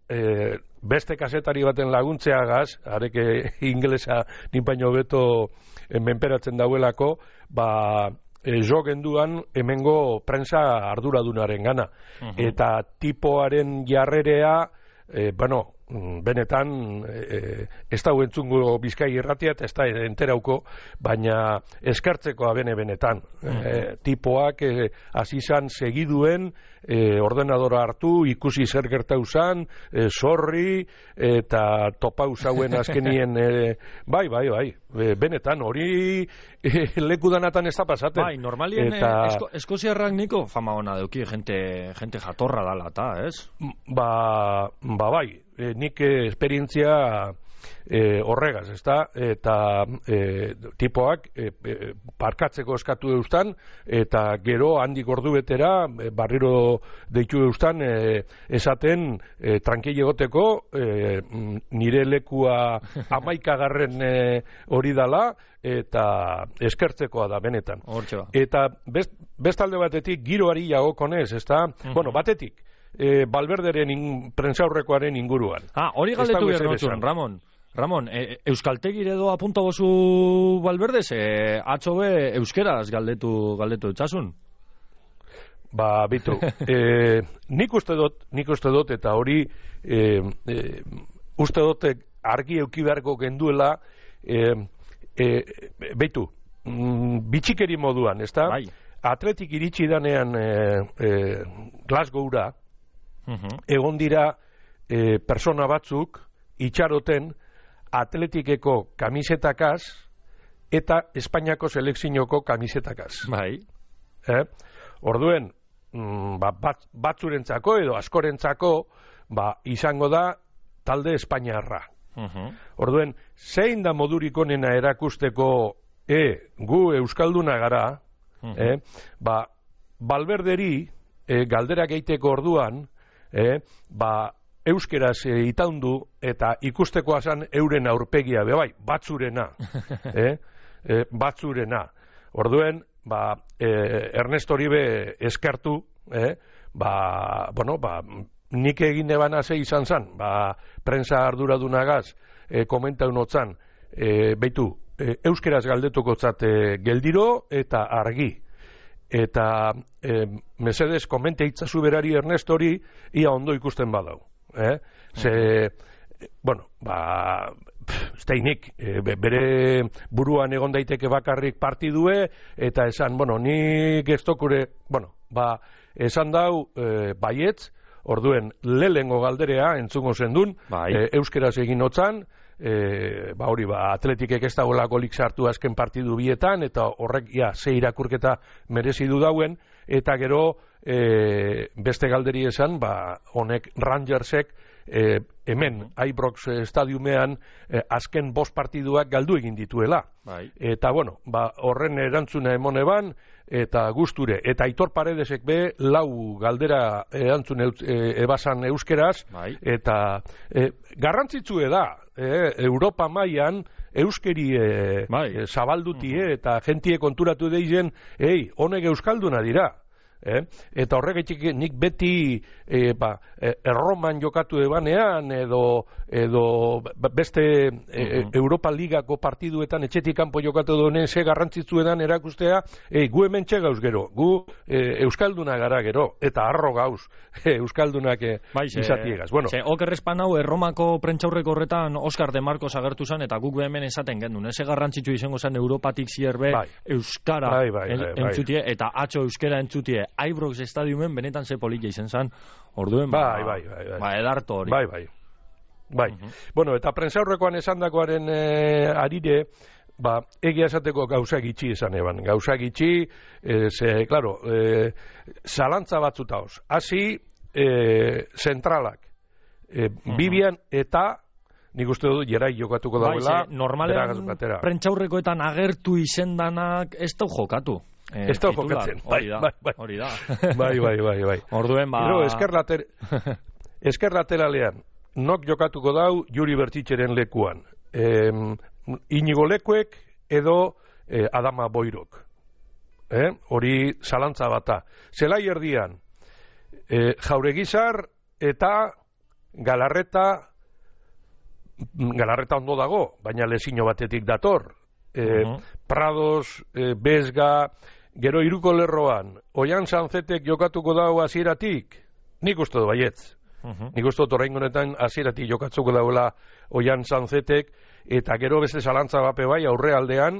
beste kasetari baten laguntzeagaz, areke ingelesa nipaino beto menperatzen dauelako, jo genduan hemengo prensa arduradunaren gana. Eta tipoaren jarrerea, benetan ez da entzungo Bizkai Irratia eta ez da enterauko, baina eskartzekoa benetan. Tipoak hasi izan segiduen ordenadora hartu, ikusi zer gertau zan, sorri eta topau zauen azkenien bai, benetan hori leku danatan ez da pasaten. Bai, normalien eskoziarrak niko fama hona deuki, gente jatorra dala eta, ez? Bai, nik esperientzia horregaz, ezta? Eta tipoak parkatzeko eskatu eustan, eta gero handik ordu betera barriro deitu eustan esaten tranquil egoteko nire lekua 11. Hori dala, eta eskertzekoa da benetan. Eta bestalde batetik giroari jagokonez, ezta? Bueno, batetik Valverderen prentsaurrekoaren inguruan. Hori galdetu behar notuen, Ramon, Euskaltegire edo apunta bozu Valverdez, atzo be euskeraz galdetu etxasun? Bitu, nik uste dut, eta hori uste dut argi euki beharko genduela, beitu, bitxikeri moduan, ezta? Atletik iritsi danean Glasgowra, egon dira persona batzuk itxaroten Atletikeko kamisetakaz eta Espainiako selekzioko kamisetakaz. Orduen, batzurentzako edo askorentzako izango da talde Espainiarra. Orduen, zein da modurik onena erakusteko gu euskalduna gara, Valverderi galderak egiteko orduan, euskeraz itaundu eta ikustekoa zan euren aurpegia, batzurena. Batzurena. Orduen, Ernest Oribe eskartu, nik egin ebana ze izan zan, prensa arduradunagaz komentaun otzan, beitu, euskeraz galdetuko zate geldiro eta argi. Eta mesedes komente itzazu berari Ernest hori ia ondo ikusten badau. Steinik bere buruan egon daiteke bakarrik partidue eta esan, nik ez tokure, esan dau baietz, orduen lehengo galderea entzungo zendun, euskeraz egin otzan, Atletikek ez dagoela golik sartu azken partidu bietan, eta horrek ze irakurketa merezi du dauen, eta gero beste galderi esan, honek Rangersek hemen Ibrox estadiumean azken 5 partiduak galdu egin dituela. Eta horren erantzuna emone ban, eta gusture, eta Aitor Paredesek be 4 galdera erantzun ebasan euskeraz, eta garrantzitsue da Europa mailan euskeri zabaldutie eta jentie konturatu deizen, honek euskalduna dira. Eta horregatik nik beti Erroman jokatu ebanean edo beste Europa Ligako partiduetan etxetik kanpo jokatu duenen ze garrantzitsuedan erakustea, gu hemen txegauz gero, gu euskalduna gara gero, eta arro gauz euskaldunak izatiegaz. Okerrespan hau Erromako prentxaurreko horretan Oscar de Marcos agertu zen, eta guk hemen esaten gendun, eze garrantzitsu izango zen Europatik zierbe euskara entzutie, eta atxo euskera entzutie Ibrox estadiumen benetan ze politia izen zan, orduen edarto hori. Eta prentsaurrekoan esandakoaren arire, egia esateko gauza gitxi esan eban. Gauza gitxi, zalantza batzutaoz. Hasi, zentralak. Bibian eta nik uste dut jerai jokatuko dauela. Normalean prentsaurrekoetan agertu izendanak ez dau jokatu. Ez da jokatzen. Hori da. Bai. Orduen, esker lateralean, nok jokatuko dau Juri Bertitxeren lekuan. Inigo Lekuek edo Adama Boirok. Hori zalantza bata. Zelai erdian, Jauregizar eta Galarreta ondo dago, baina lesino batetik dator. Prados, Bezga, gero Iruko Lerroan, Oian Sanzetek jokatuko dago hasieratik, nik uste du baietz. Nik uste dut oraingo honetan hasieratik jokatzuko dagoela Oian Sanzetek, eta gero beste zalantza bape bai aurrealdean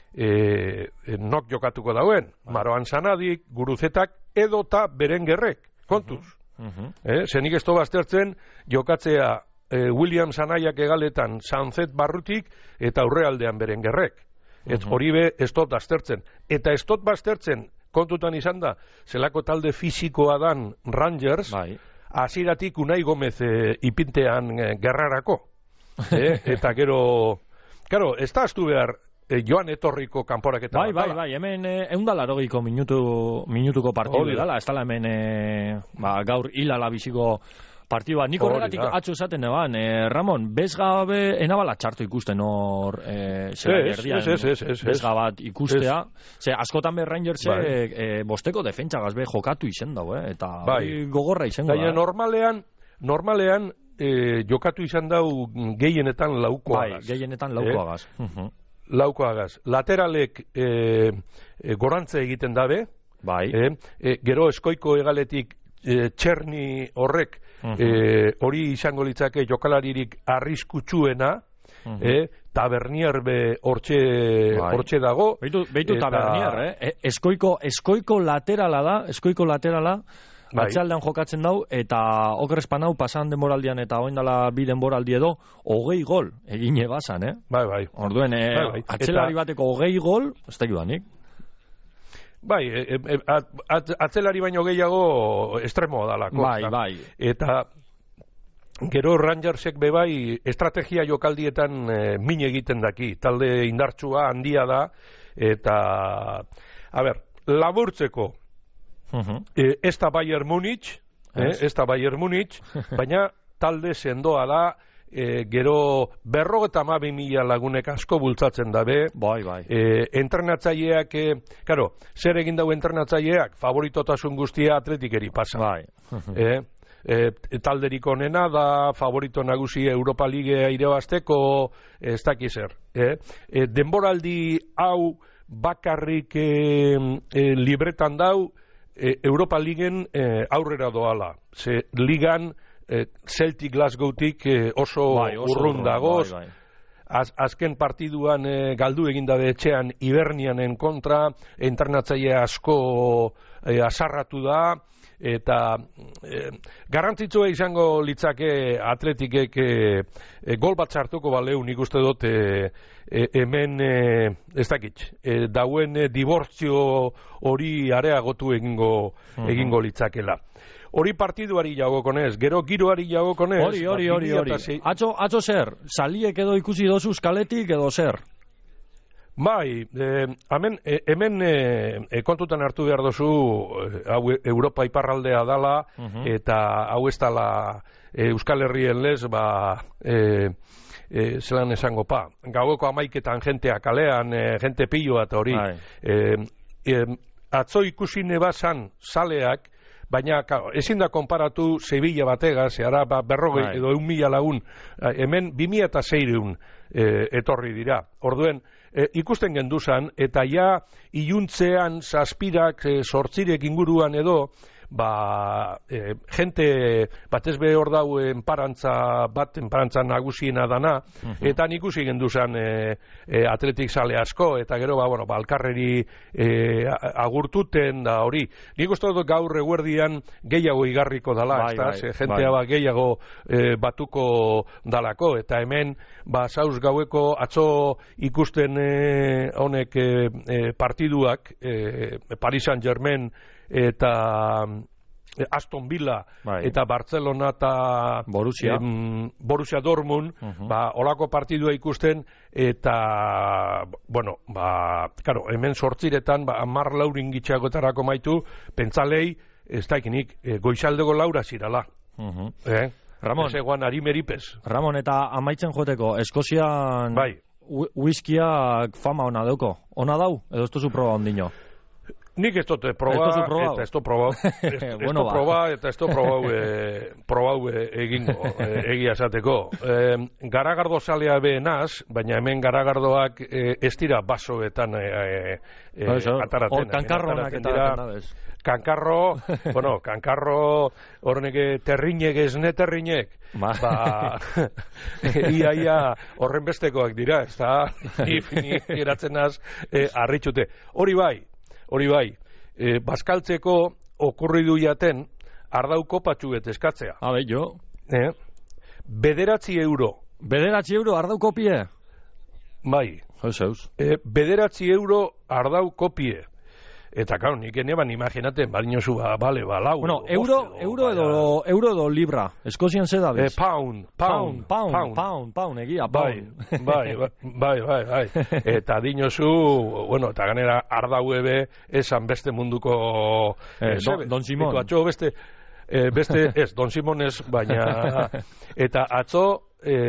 nok jokatuko dauen. Maroan Sanadik, Guruzetak, edota Berengerrek, kontuz. Zenik ez toba aztertzen jokatzea William Sanaiak egaletan Sanzet barrutik eta aurrealdean Berengerrek. Hori be ez dut aztertzen. Eta ez dut baztertzen kontutan izan da, zelako talde fisikoa dan Rangers, hasieratik Unai Gomez ipintean gerrarako. Eta gero, ez da astu behar joan etorriko kanporaketa. Bai, hemen 180 minutuko partidu dela, ez dala hemen gaur hilala biziko partidua. Nik horregatik atxo esaten eban, Ramon, bezgabe enabala txarto ikusten hor zela gerdian, bezga bat ikustea. Askotan be Rangersek bosteko defentsagaz be jokatu izen dago, eta gogorra izen da. Normalean jokatu izan dau gehienetan laukoagaz. Gehienetan laukoagaz. Laukoagaz. Lateralek gorantze egiten dabe, gero eskoiko egaletik txerni horrek hori izango litzake jokalaririk arriskutsuena, Tabernier be hortxe dago. Beitu Tabernier, eskoiko laterala, atxaldean jokatzen dau, eta oker espanau pasan denboraldian eta oindala 2 denboraldi edo, 20 gol egin ebazan, Bai. Orduen, atxelari bateko 20 gol, ez da judanik. Bai, atzelari baino gehiago estremoa dalako. Bai. Eta gero Rangersek bebai estrategia jokaldietan min egiten daki. Talde indartsua handia da. Eta, laburtzeko, ez da Bayern Munich, baina talde sendoa da, gero 52.000 lagunek asko bultzatzen dabe. Bai. Entrenatzaileak, zer egin dau entrenatzaileak? Favoritotasun guztia Atletikeri pasa. Bai. Talderik onena da, favorito nagusi Europa Ligea irabazteko, ez dakiz zer. Denboraldi hau bakarrik libretan dau, Europa Ligen aurrera doala. Ze ligan Celtic Glasgowtik oso urrun dagoz. Azken partiduan galdu egindabe etxean Ibernianen kontra, entrenatzaile asko asarratu da, eta garrantzitsua izango litzake Atletikek gol bat sartuko baleu, nik uste dut hemen ez dakit, dauen dibortzio hori areagotu egingo litzakela. Hori partiduari jagokonez, gero giroari jagokonez. Hori. Atzo zer, saliek edo ikusi dozu skaletik edo zer? Bai, hemen kontutan hartu behar dozu, hau Europa iparraldea dala, eta hau ez dala Euskal Herrien lez, zelan esango gaueko 11etan jentea kalean, jente pilloa eta hori. Atzo ikusi nebazan saleak, baina ezin da konparatu Sevilla batega, zehara 40 edo 1.000 lagun, hemen 2.600 etorri dira. Orduen, ikusten genduzan, eta ja iluntzean zazpirak sortzirek inguruan edo, jente batez be hor dau enparantza nagusiena dana, eta nik ikusi genduzan atletik sale asko, eta gero alkarreri agurtuten da hori. Nik uste dut gaur eguerdian gehiago igarriko dala, jentea gehiago batuko dalako, eta hemen zauz gaueko atzo ikusten honek partiduak, Paris Saint-Germain eta Aston Villa eta Barcelona eta Borussia Dortmund, olako partidua ikusten, eta hemen sortziretan 10 laurin gitxagoetarako maitu, pentzalei ez daikinik goizaldego laura zirala. Ramon, ezeguan arimeripez. Ramon, eta amaitzen joteko, Eskozian whiskiak fama ona dauko. Ona dau, edo ez duzu proba ondino? Nik ez dut proba, eta ez dut proba, eta ez dut proba egingo, egia esateko. Garagardo zalea behenaz, baina hemen garagardoak ez dira basoetan ataraten. Kankarronak ataraten. Kankarro, horrenek terrinek ez ne terrinek. Ia horren bestekoak dira, ez da, ni geratzen az harritxute. Hori bai, bazkaltzeko okurridu jaten ardauko patxuet eskatzea. Jo. €9. €9 ardauko pie? Bai. €9 ardauko pie. Eta, claro, nik eneban imaginaten, balinozu, bale, lau. Bueno, euro edo libra. Eskozian zeda bez? Pound, egia, pound. Bai. Eta dinozu, bueno, eta ganera ardaue esan beste munduko... Don Simon. Atzo beste, Don Simon ez, baina... Eta atzo...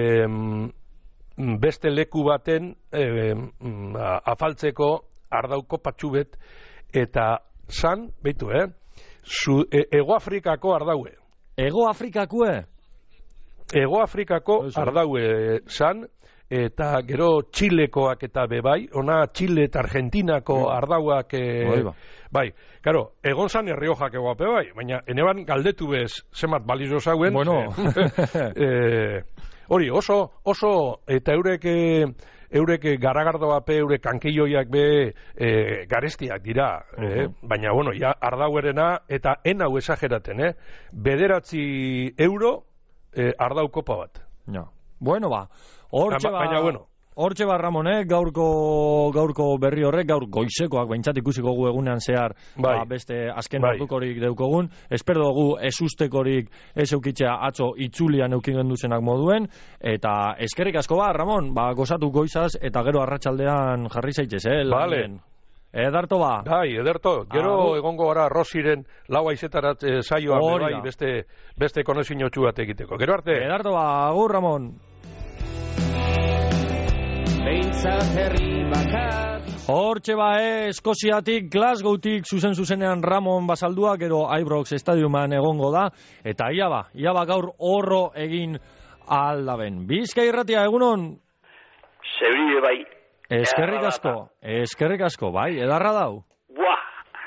beste leku baten afaltzeko ardauko patxubet eta san, beitu, Ego Afrikako ardaue. Ego Afrikakue? Ego Afrikako ardaue san, eta gero Txilekoak eta bebai, ona Txile eta Argentinako ardauak... Bai, karo, egon zan Erriojak egoape bai, baina eneban galdetu bez zemat balizo zauen. Bueno. Hori, oso, eta eurek garagardoape, eurek kankilloiak be garestiak dira, baina, bueno, ja, ardauerena, eta enau esageraten, €9 ardau kopa bat. Bueno, ba, baina, bueno, hortxe ba, Ramon, gaurko berri horrek, gaur goizekoak, behintzat ikusiko gu egunean zehar, beste azken ordukorik deukogun, espero dugu ezustekorik ez eukitzea atzo itzulian eukin genduzenak moduen, eta eskerrik asko ba, Ramon, gozatu goizaz, eta gero arratsaldean jarri zaitez, Vale. Ederto ba. Bai, ederto. Gero egongo gara Rosiren lau aizetarat saioa beste konexinotxu bat egiteko. Gero arte. Ederto ba, agur, Ramon. Hortxe ba, Eskoziatik, Glasgowtik, zuzenean Ramon Basaldua, gero Ibrox Stadiuman egongo da, eta ia ba gaur horro egin aldaben. Bizkai irratia, egunon? Zebride bai. Eskerrik asko, bai, edarra dau? Buah,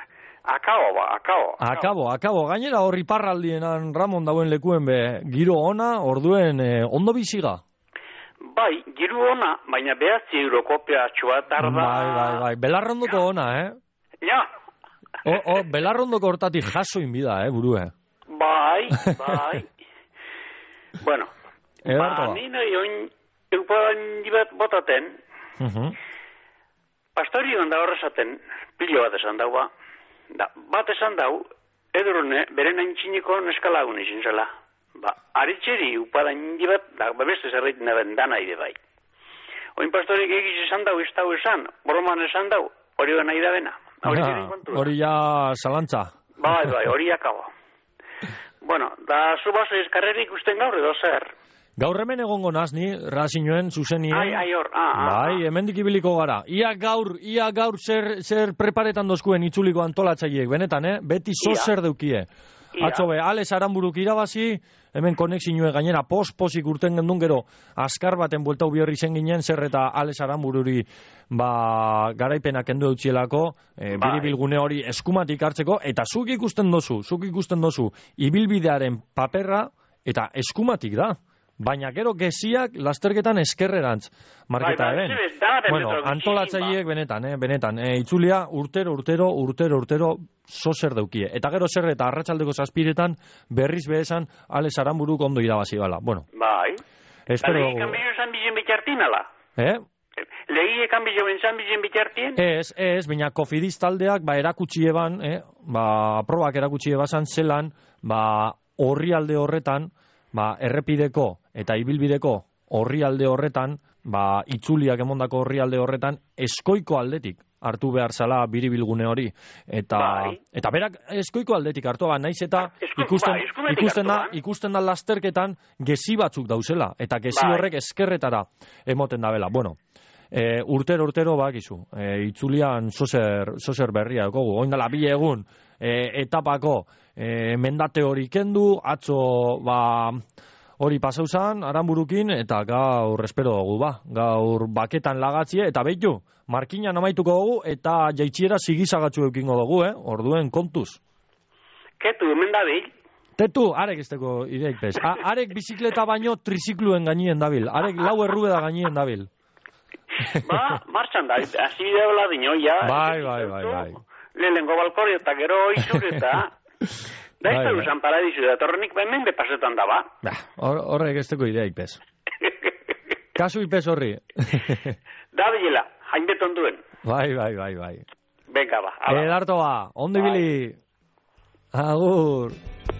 akabo. Gainera horri parraldienan Ramon dauen lekuen be, giro ona, orduen ondo biziga? Bai, giru ona, baina €9 kopia txuat arda... Bai, belarrondoko ona, Ja. Belarrondoko hortatik jasoin bida, burue. Bai. Bueno, nina join eupadan jibat botaten, pastori ganda horrezaten, pilo bat esan dau, bat esan dau, edurune, beren antxiniko neskalagun izin zela. Aritxeri upadan indibat, beste zerreiten daben dana ide bai. Oin pastorik egiz esan dau, ez dau esan, broman esan dau, hori nahi da bena. Hori ja salantza. Bai, hori akabo. Bueno, da zu baso eskarrerik usten gaur edo zer? Gaur hemen egongo nazni, razinoen, zuzenien. Ai, hor, Bai, hemendik ibiliko gara. Ia gaur zer preparetan dozkuen itzuliko antolatzaileek, benetan, beti zer deukie. Atzo be, Alex Aranburuk irabazi, hemen konexinue gainera posik urten gendun gero, askar baten bueltau biherri zen ginen, zer eta Alex Aranbururi garaipenak kendu eutxielako, biribilgune hori eskumatik hartzeko, eta zuk ikusten dozu, ibilbidearen paperra, eta eskumatik da. Baina gero geziak lasterketan eskerrerantz marketa eben. Bueno, antolatzaileek benetan, itzulia urtero zozer daukie. Eta gero zer eta arratsaldeko 7 berriz behezan Alex Aranburuk ondo irabazi bala. Bueno. Bai. Espero dugu. Legi kanbio esan bizen bitartin, ala? Legi kanbio esan bizen bitartin? Ez, baina Cofidis taldeak erakutsi eban, probak erakutsi ebazan zelan, orrialde horretan, errepideko eta ibilbideko orrialde horretan, itzuliak emondako orrialde horretan, eskoiko aldetik hartu behar zala biribilgune hori. Eta berak eskoiko aldetik hartu, naiz eta ikusten da lasterketan gezi batzuk dauzela, eta gezi horrek eskerretara emoten dabela. Bueno, urtero bakizu. Itzulian zozer berria dugu. Oin dela 2 egun etapako mendate hori kendu, atzo hori pasau zan, Aranburukin, eta gaur espero dugu, gaur baketan lagatzie, eta behitu, markinan amaituko dugu, eta jaitxiera sigizagatzu eukingo dugu, orduen kontuz. Ketu, hemen dabil? Tetu, arek izteko ideik pez. Arek bizikleta baino trizikluen gainien dabil. Arek lau errubeda gainien dabil. Martxan da, hasi deola dino, ja. Bai. Lehenko balkori eta gero izur eta... Da ez da usan paradizu da, torrenik behin pasetan da, ba? Horrek izteko ideik pez. Kasu ipez horri. Da bilela, hainbeton duen. Bai. Venga, ba. Edarto ba, ondo bili... Agur.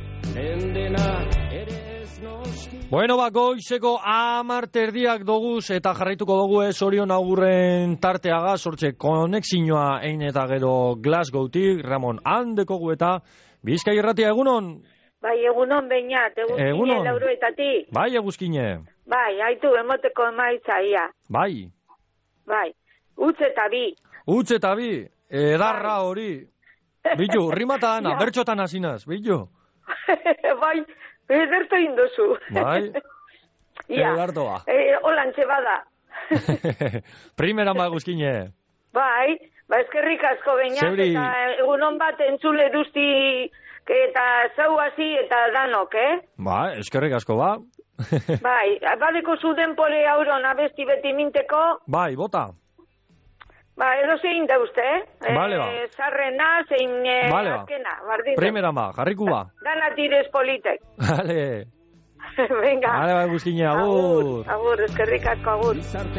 Bueno, goizeko 10 doguz eta jarraituko dugu Orion Agurren tarteaga, sortxe konexinoa ein eta gero Glasgowtik, Ramon handeko gu eta Bizkai Irratia, egunon? Bai, egunon Beñat, eguzkine Lauruetatik. Bai, eguzkine. Bai, haitu emoteko emaitza ia. Bai, utz eta bi. Edarra hori. Bitu, rimata ana, bertxotan hasinaz, bitu. Bai, ederto indozu. Bai, edartoa. Holantxe bada. Primera maguzkine. Bai, eskerrik asko Beñat, eta egunon bat entzule duzti eta zau hasi eta danok, Bai, eskerrik asko, ba. Bai, badeko zuden pole auron abesti beti minteko. Bai, bota. Ba, edo zein da uste, Vale, ba. Zarrena, zein vale, azkena, bardin. Primera ma, jarriku ba. Dana tirez politek. Vale. Venga. Vale, ba, guzkine, agur. Agur, eskerrik asko, agur.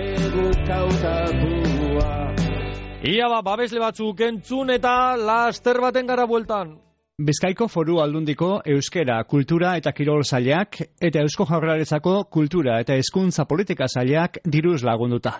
Ia ba, babesle batzuk entzun eta laster baten gara bueltan. Bizkaiko Foru Aldundiko euskera, kultura eta kirol sailak eta Eusko Jaurlaritzako kultura eta hezkuntza politika sailak diruz lagunduta.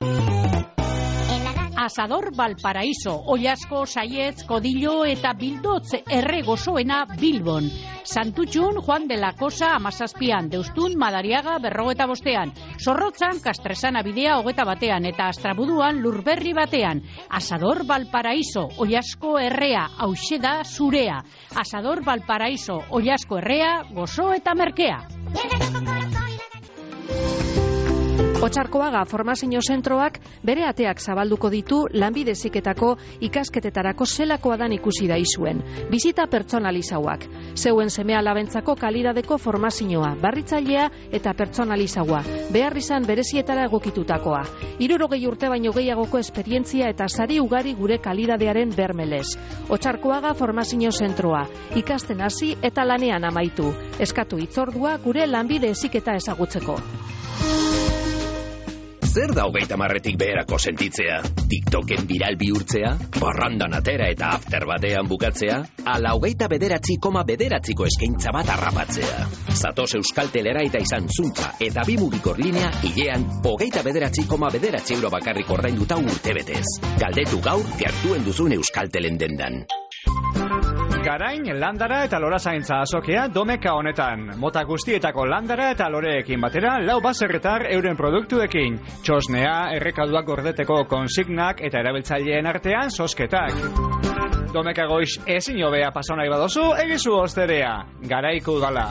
Asador Valparaíso, Ollasko, Saietz, Kodillo eta Bildotz erregozoena Bilbon. Santutxun, Juan de la Cosa, Amazazpian, Deustun, Madariaga, 45, Zorrotzan, Kastresana bidea 21 eta Astrabuduan, Lurberri batean. Asador Valparaíso, Ollasko errea, hauxe da zurea. Asador Valparaíso, Ollasko errea, gozo eta merkea. Otsarkoaga formazio zentroak bere ateak zabalduko ditu lanbide heziketako ikasketetarako zelakoa dan ikusi da izuen. Bizita pertsonalizauak. Zeuen seme-alabentzako kalidadeko formazioa, barritzailea eta pertsonalizaua. Behar izan berezietara egokitutakoa. 60 urte baino gehiagoko esperientzia eta sari ugari gure kalidadearen bermelez. Otsarkoaga formazio zentroa. Ikasten hasi eta lanean amaitu. Eskatu hitzordua gure lanbide heziketa ezagutzeko. Zer da 30etik beherako sentitzea? TikToken viral bihurtzea? Parrandan atera eta after batean bukatzea? Ala 29,9ko eskaintza bat harrapatzea. Zatoz Euskaltelera eta izan zuntza eta bi mugikor linea hilean 29,9 euro bakarrik ordainduta urtebetez. Galdetu gaur gertuen duzun Euskaltelen dendan. Garain, landara eta lorazaintza azokea domeka honetan. Mota guztietako landara eta loreekin batera, 4 baserritar euren produktuekin. Txosnea, errekaduak gordeteko konsignak eta erabiltzaileen artean zozketak. Domeka goiz ezin hobea pasonai badozu, egizu osterea. Garaiko udala.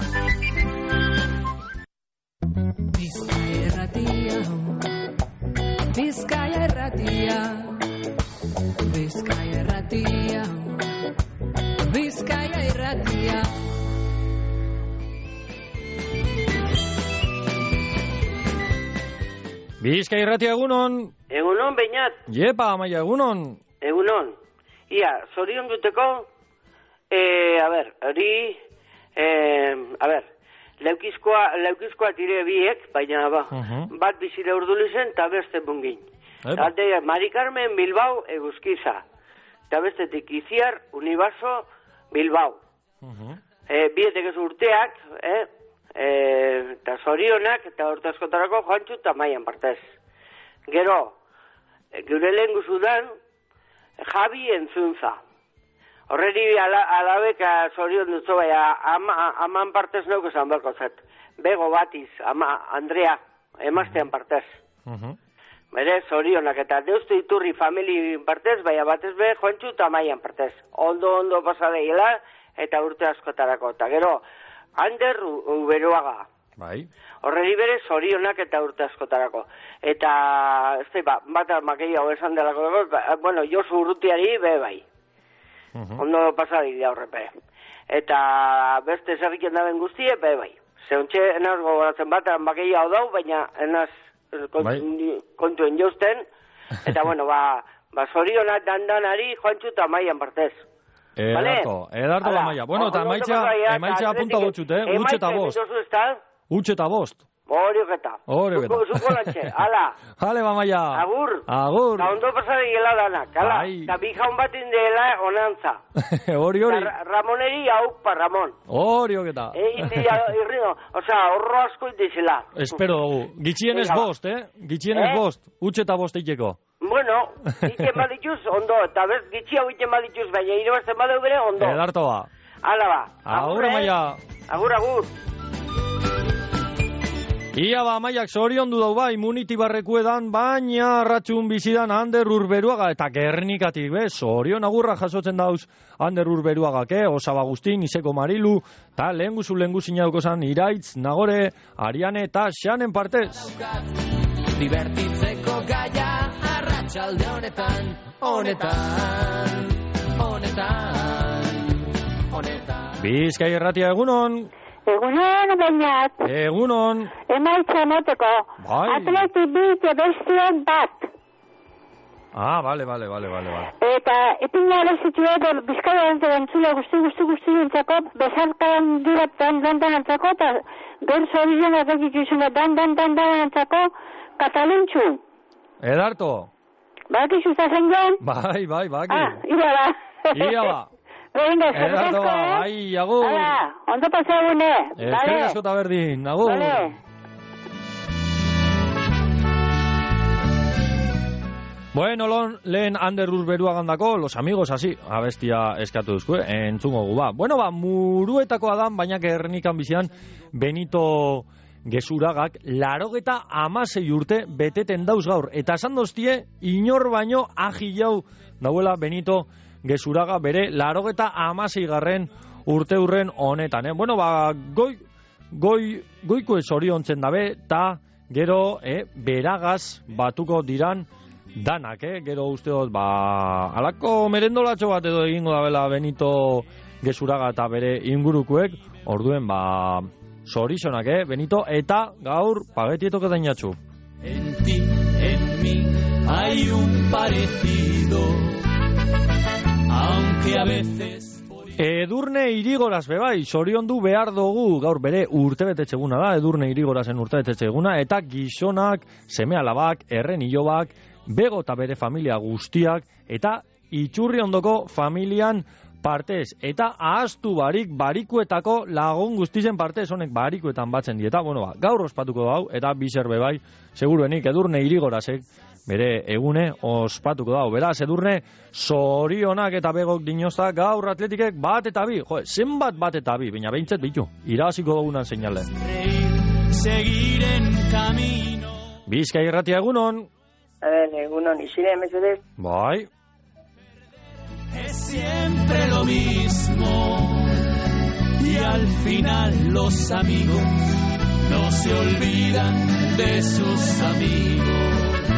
Bizkaia erratia, Bizkaia erratia, Bizkaia irratia. Bizkaia irratia egunon. Egunon, Beñat. Jepa, Amaia, egunon. Egunon. Ia, zorion duteko, leukizkoa tire biek, baina bat bizire urduli zen, eta beste bungin. Mari Carmen Bilbao eguzkiza. Eta bestetik Iziar, Unibaso, Bilbao. Bietek ez urteak, eta zorionak, eta hortazkotarako joantxu eta maian partez. Gero, gure lehen guzudan, Javi entzuntza. Horreri alabeka zorion dutzu, baina aman partez neuk esan berko zet. Bego batiz, Andrea, emaztean partez. Bere, zorionak eta deustu iturri famili partez, baina batez be, Joantxu eta Maian partez. Ondo pasadeila eta urte askotarako. Eta gero, Ander Uberuaga. Bai. Horreri bere, zorionak eta urte askotarako. Eta, ez da, bat makeia hau esan delako, bueno, Josu Urrutiari, bai. Ondo pasadeila horrepe. Eta beste zerriken daben guztie, bai. Zeuntxe, enaz gogoratzen bat, makeia hau dau, baina enaz kontuen jausten, eta bueno, zorionak dandanari Joantxu eta Maian partez. Edarto la Maia. Bueno, eta emaitza apunta gotxut, Utxe eta bost. Utxe eta bost. Horioketa. Zuko lantxe, ala. Jale, Maia. Agur. Ta ondo pasari gela danak, ala. Ta bi jaun bat indela onantza. Hori. Ramoneri haupa, Ramon. Horioketa. Irrido, horro asko indizela. Espero dugu. Gitxienez bost, Gitxienez bost. Utxe eta bost eiteko. Bueno, iten badituz, ondo. Eta bez, gitxi hau iten badituz, baina irabazten badeu bere, ondo. Edarto ba. Ala ba. Agur, Maia. Agur. Ia Maiak zorion du dau Immunity barrekuedan, baina ratxun bizidan Ander Urberuaga eta Gernikatik, zorion agurra jasotzen dauz Ander Urberuagak, Osaba Agustin, Iseko Marilu, eta lehengu zinauko zan Iraitz, Nagore, Ariane eta Xanen partez. Divertitzeko gaia arratsalde honetan. Bizkai Irratia egunon. Egunon, bainat. Egunon. Emaitza moteko. Bai. Atleti bite bestion bat. Bale. Eta epina lezitu edo Bizkaia entzule guzti entzako, bezarkan diratan dandan entzako, eta gerzo bizena dekitu izuna dandan entzako, Kataluntxu. Edarto. Bakizu zazen joan? Bai, baki. Ia ba. Venga, Edarto, bai, agur. Hala, ondo pasagune. Eskerrik asko eta berdin, agur. Bueno, lehen Ander Urberuagandako, los amigos así, abestia eskatu duzku, entzungo gu, Bueno, muruetakoa dan, baina Gernikan bizian, Benito Gezuragak, 86 urte beteten dauz gaur. Eta esan doztie, inor baino ahi jau dauela Benito Gezuraga bere 86 urte hurren honetan. Bueno, goiko zoriontzen dabe, eta gero beragaz batuko diran danak, gero usteot, alako merendolatxo bat edo egingo dabela Benito Gezuraga eta bere ingurukuek, orduen, zorizonak, Benito, eta gaur pagetietok edan jatzu. En ti, en mí, hay un parecido, aunque a veces... Edurne Irigoraz bebai, zorion du behar dugu, gaur bere urtebetetxeguna da, Edurne Irigorazen urtebetetxeguna, eta gizonak, seme alabak, erren ilobak, bego eta bere familia guztiak, eta itxurri ondoko familian partez, eta ahaztu barikuetako lagun guztizen partez, honek barikuetan batzen dieta, gaur ospatuko dau, eta bizer bebai, seguruenik Edurne Irigorazek, bere egune ospatuko dau. Beraz, Edurne, zorionak eta begok dinozta, gaur atletikek bat eta bi, zenbat bat eta bi, baina behintzet bitu, irabaziko dugunan seinale. Bizkai Irratia egunon. Egunon, izire emezedez. Bai. Es siempre lo mismo y al final los amigos no se olvidan de sus amigos.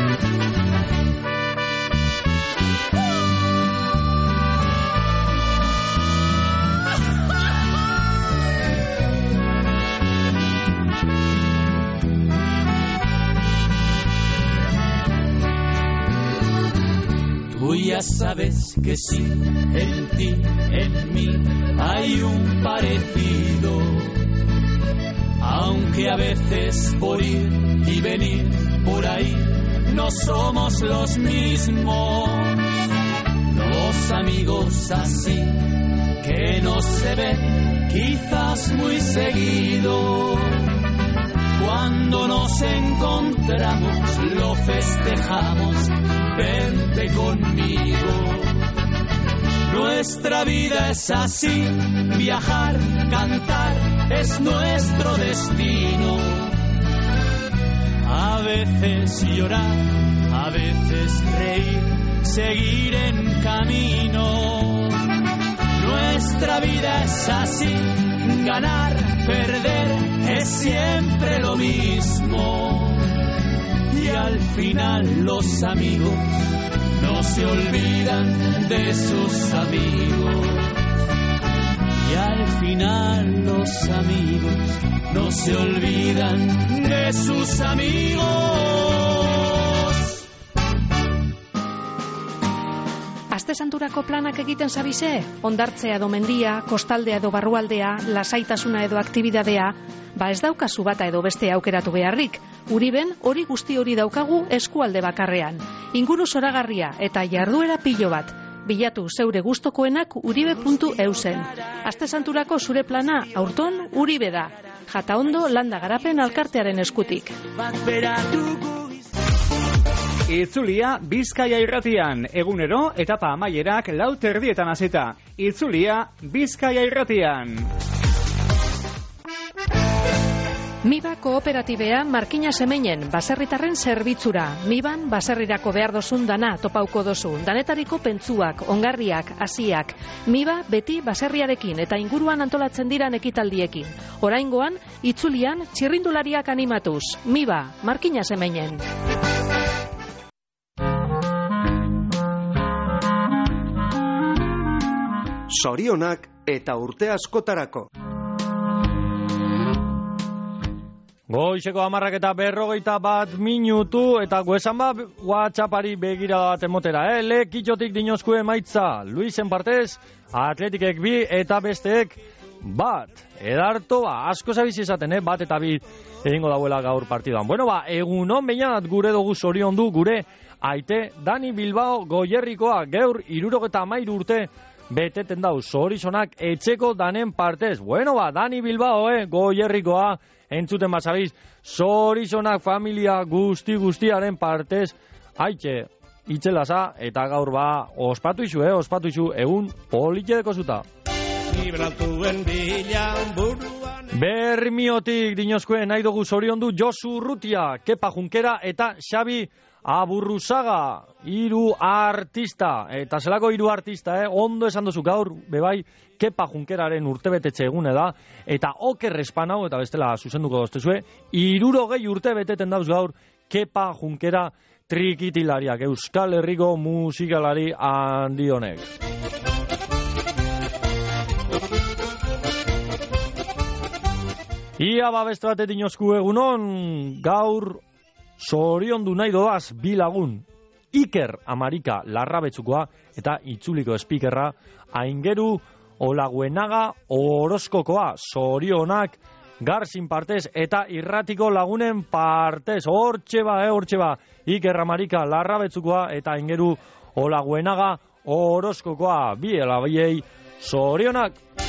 Tú ya sabes que sí, en ti, en mí, hay un parecido. Aunque a veces por ir y venir por ahí no somos los mismos. Los amigos así que no se ven quizás muy seguido. Cuando nos encontramos lo festejamos. Vente conmigo. Nuestra vida es así, viajar, cantar, es nuestro destino. A veces llorar, veces reír, seguir en camino. Nuestra vida es así, ganar, perder, es siempre lo mismo. Y al final los amigos no se olvidan de sus amigos. Y al final los amigos no se olvidan de sus amigos. Aste santurako planak egiten zabize? Ondartzea edo mendia, kostaldea edo barrualdea, lasaitasuna edo aktibidadea, ez daukazu bata edo beste aukeratu beharrik. Uriben hori guzti hori daukagu eskualde bakarrean. Inguru zoragarria eta jarduera pilo bat. Bilatu zeure gustokoenak uribe.eusen. Aste santurako zure plana aurton Uribe da. Jata ondo landa garapen alkartearen eskutik. Itzulia Bizkaia Irratian, egunero etapa amaierak 4:30 hasita. Itzulia Bizkaia Irratian. Miba kooperatibea Markina Semeinen baserritarren zerbitzura. Miban baserrirako behar dozun dana topauko dozu. Danetariko pentsuak, ongarriak, hasiak. Miba beti baserriarekin eta inguruan antolatzen diran ekitaldiekin. Oraingoan, itzulian txirrindulariak animatuz. Miba, Markina Semeinen. Zorionak eta urte askotarako. Goizeko 10:41 eta guesan WhatsAppari begirada bat emotera, Lekitxotik dinozku emaitza, Luisen partez, Atletikek 2 eta besteek 1. Edarto, asko zabiz izaten, 1 eta 2 egingo dauela gaur partiduan. Bueno, egunon behinat gure dugu zorion du, gure aite Dani Bilbao Goierrikoa, geur 73 urte beteten dau, zorizonak etxeko danen partez. Bueno, Dani Bilbao, Goierrikoa, entzuten bazabiz, zorizonak familia guztiaren partez, haitxe, itxelaza, eta gaur ospatu izu, egun politxedeko zuta. Bermiotik dinozkoen nahi dugu zorion du Josu Urrutia, Kepa Junkera eta Xabi Aburruzaga, 3 artista, eta zelako 3 artista, ondo esan duzu gaur, bebai, Kepa Junkeraren urtebetetxe egune da, eta Oker Espanau, eta bestela zuzenduko doztezue, 60 urte beteten dauz gaur, Kepa Junkera trikitilariak, Euskal Herriko musikalari handi honek. Ia beste batetik inozku egunon, gaur zorion du nahi doaz 2 lagun, Iker Amarika Larrabetzukoa eta itzuliko espikerra Aingeru Olaguenaga Orozkokoa, zorionak Garzin partez eta irratiko lagunen partez. Hortxe ba, Iker Amarika Larrabetzukoa eta Aingeru Olaguenaga Orozkokoa, biela biei zorionak.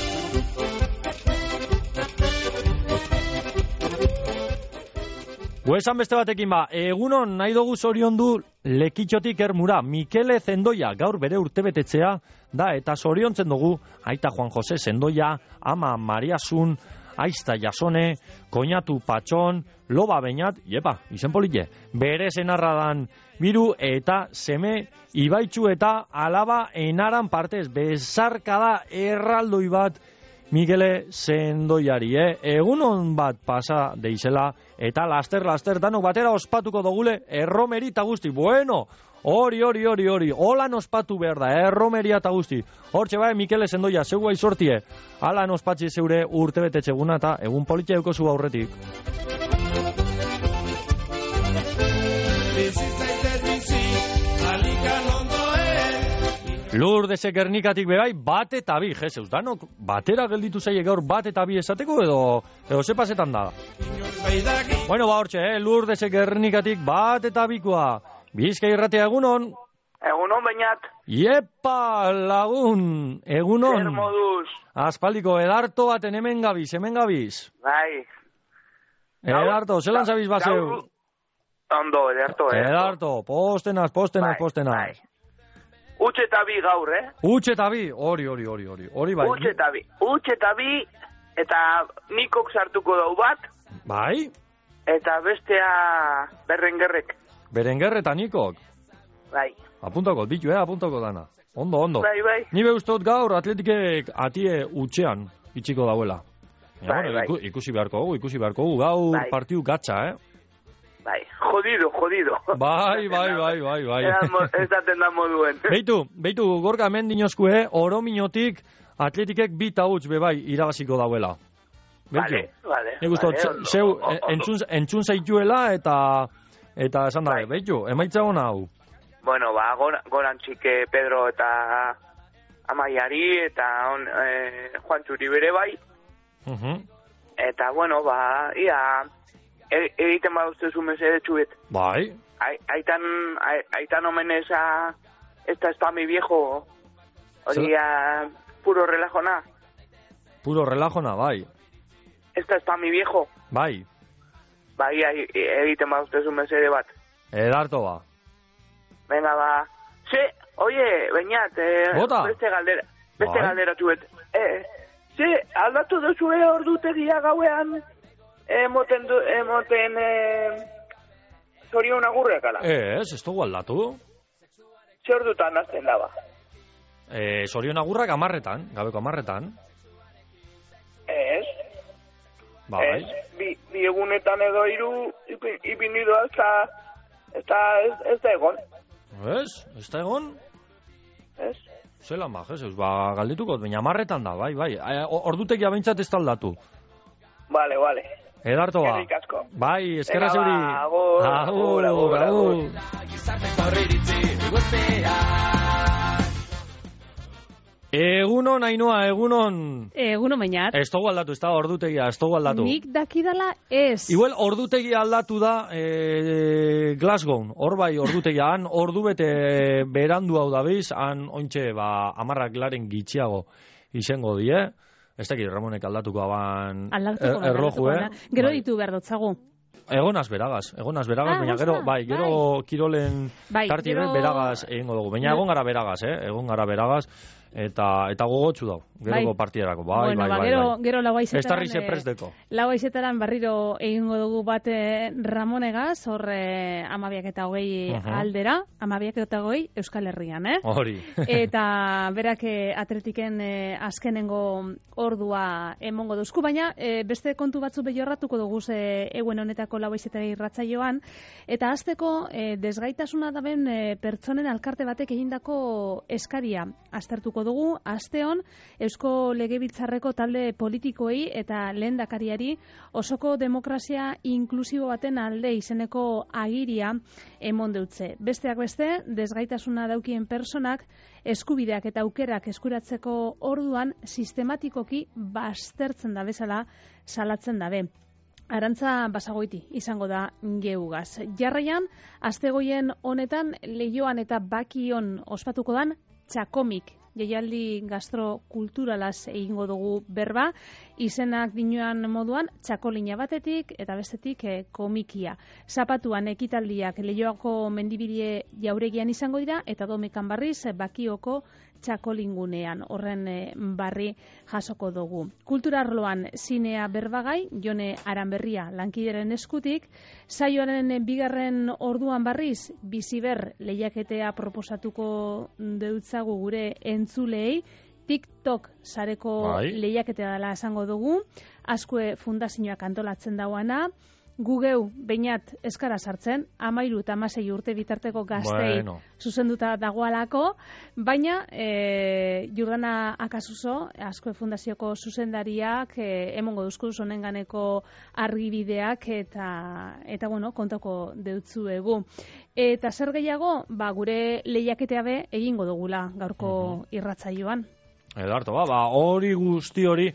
Guesan beste batekin egunon nahi dugu zorion du Lekitxotik Ermura, Mikele Zendoia, gaur bere urtebetetzea da, eta zoriontzen dugu aita Juan Jose Zendoia, ama Mariasun, aizta Jasone, koinatu Patxon, loba beinat, izen polite, bere zenarradan biru eta seme Ibaitxu eta alaba enaran partez, bezarkada erraldoi bat Mikele Zendoiari, egunon bat pasa deizela, eta laster danok batera ospatuko dogule erromeri eta guzti. Bueno, hori, holan ospatu behar da, erromeria eta guzti. Hortxe Mikele Zendoia, zeu aizortie, alan ospatzi zeure urtebetetxe eguna eta egun politia eukozu aurretik. Lourdesek Gernikatik bebai, 1 eta 2, Jezeus, danok batera gelditu zaie gaur 1 eta 2 esateko edo zepazetan da. Bueno, hortxe, Lourdesek Gernikatik 1 eta 2koa. Bizkai Irratia egunon. Egunon bainat. Iepa, lagun, egunon. Zer moduz. Aspaldiko, edarto baten hemen gabiz. Bai. Edarto, zelan zabiz bazeu? Ondo, edarto. Edarto, postenaz. Bai. Utxe eta 2 gaur, Utxe eta 2, hori bai. Utxe eta 2, eta Nikok sartuko dau bat. Bai. Eta bestea Berengerrek. Berengerre eta Nikok. Bai. Apuntako, bitu, apuntako dana. Ondo. Bai. Ni beustot gaur atletikek atie utxean itxiko dauela. Bai. Ikusi beharko gu, gaur partiu gatsa, Bai, jodido. Bai. Ez daten da moduen. Beitu, gorka hemen dinozkue, oro minotik atletikek 2 tauts bebai irabaziko dauela. Vale. Nik gustot, zeu entzun zaituela eta esan dabe, beitu, emaitza hona hau. Bueno, gorantzik Pedro eta Amaiari eta Juan Txuri bere bai. Eta, bueno, ia egiten baduztezu mesede txuet. Bai. Aitan omenez a esta es pa mi viejo. Oria puro relajona. Puro relajona, bai. Esta es pa mi viejo. Bai. Bai, egiten baduztezu mesede bat. Edarto ba. Venga, ba. Oye, Beñat, beste galdera txuet. Aldatu duzue ordutegia gauean emoten zorion agurreak ala? Ez dugu aldatu. Ze ordutan azten daba? Zorion agurrak 10:00, gabeko 10:00. Ez. Bai. Bi egunetan edo 3 ipinido ez da egon. Ez da egon? Ez. Zela majez, galdetuko, baina 10:00 da, bai. Ordutegia behintzat ez da aldatu. Vale. Edarto ba. Eskerrik asko. Bai, eskerra zeuri. Agur. Egunon, Ainhoa, egunon. Egunon, Beñat. Ez dugu aldatu, ez da ordutegia, ez dugu aldatu. Nik dakidala ez. Igual ordutegia aldatu da Glasgow, hor bai ordutegia, han ordu bete berandu hau da biz, han ointxe 10:00 laren gitxiago izango die. Ez dakit Ramonek aldatuko aban erroju, Gero ditu behar dutzagu. Egonaz beragaz, baina gero kirolen tartien beragaz egingo dugu. Baina egon gara beragaz, eta gogotsu dau, geroko partiderako. Bai. Gero lau aizetaran... Estarri ze presdeko. Lau aizetaran barriro egingo dugu bate Ramonegaz, hor 12:20 aldera, 12:20 Euskal Herrian, Hori. Eta berak atletiken azkenengo ordua emongo duzku, baina beste kontu batzu behorratuko dugu eguen honetako lau aizetara irratzaioan, eta azteko desgaitasuna daben pertsonen alkarte batek egindako eskaria aztertuko dugu. Asteon Eusko Legebiltzarreko talde politikoei eta lehendakariari osoko demokrazia inklusibo baten alde izeneko agiria emon deutze. Besteak beste, desgaitasuna daukien personak eskubideak eta aukerak eskuratzeko orduan sistematikoki baztertzen da bezala salatzen dabe. Arantza Basagoiti izango da geugaz. Jarraian, astegoien honetan Leioan eta Bakion ospatuko dan Txakomik jaialdi gastrokulturalaz egingo dugu berba, izenak dinoan moduan txakolina batetik eta bestetik komikia. Zapatuan ekitaldiak Leioako mendibide jauregian izango dira eta Domekan barriz Bakioko txakolingunean, horren barri jasoko dugu. Kulturarloan zinea berbagai, Jone Aranberria lankideren eskutik, saioaren bigarren orduan barriz, biziber lehiaketea proposatuko deutzagu gure entzuleei, TikTok sareko lehiaketea dela esango dugu, Azkue Fundazioak antolatzen dauana, Gugeu Beñat eskara sartzen, 13 eta 16 urte bitarteko gaztei zuzenduta dagoalako, baina Jordana Akasuso, Azkue Fundazioko zuzendariak emongo duzku zonenganeko argibideak eta bueno, kontako deutzuegu. Eta zer gehiago, gure lehiaketea be egingo dugula gaurko irratzaioan. Edarto, hori guzti hori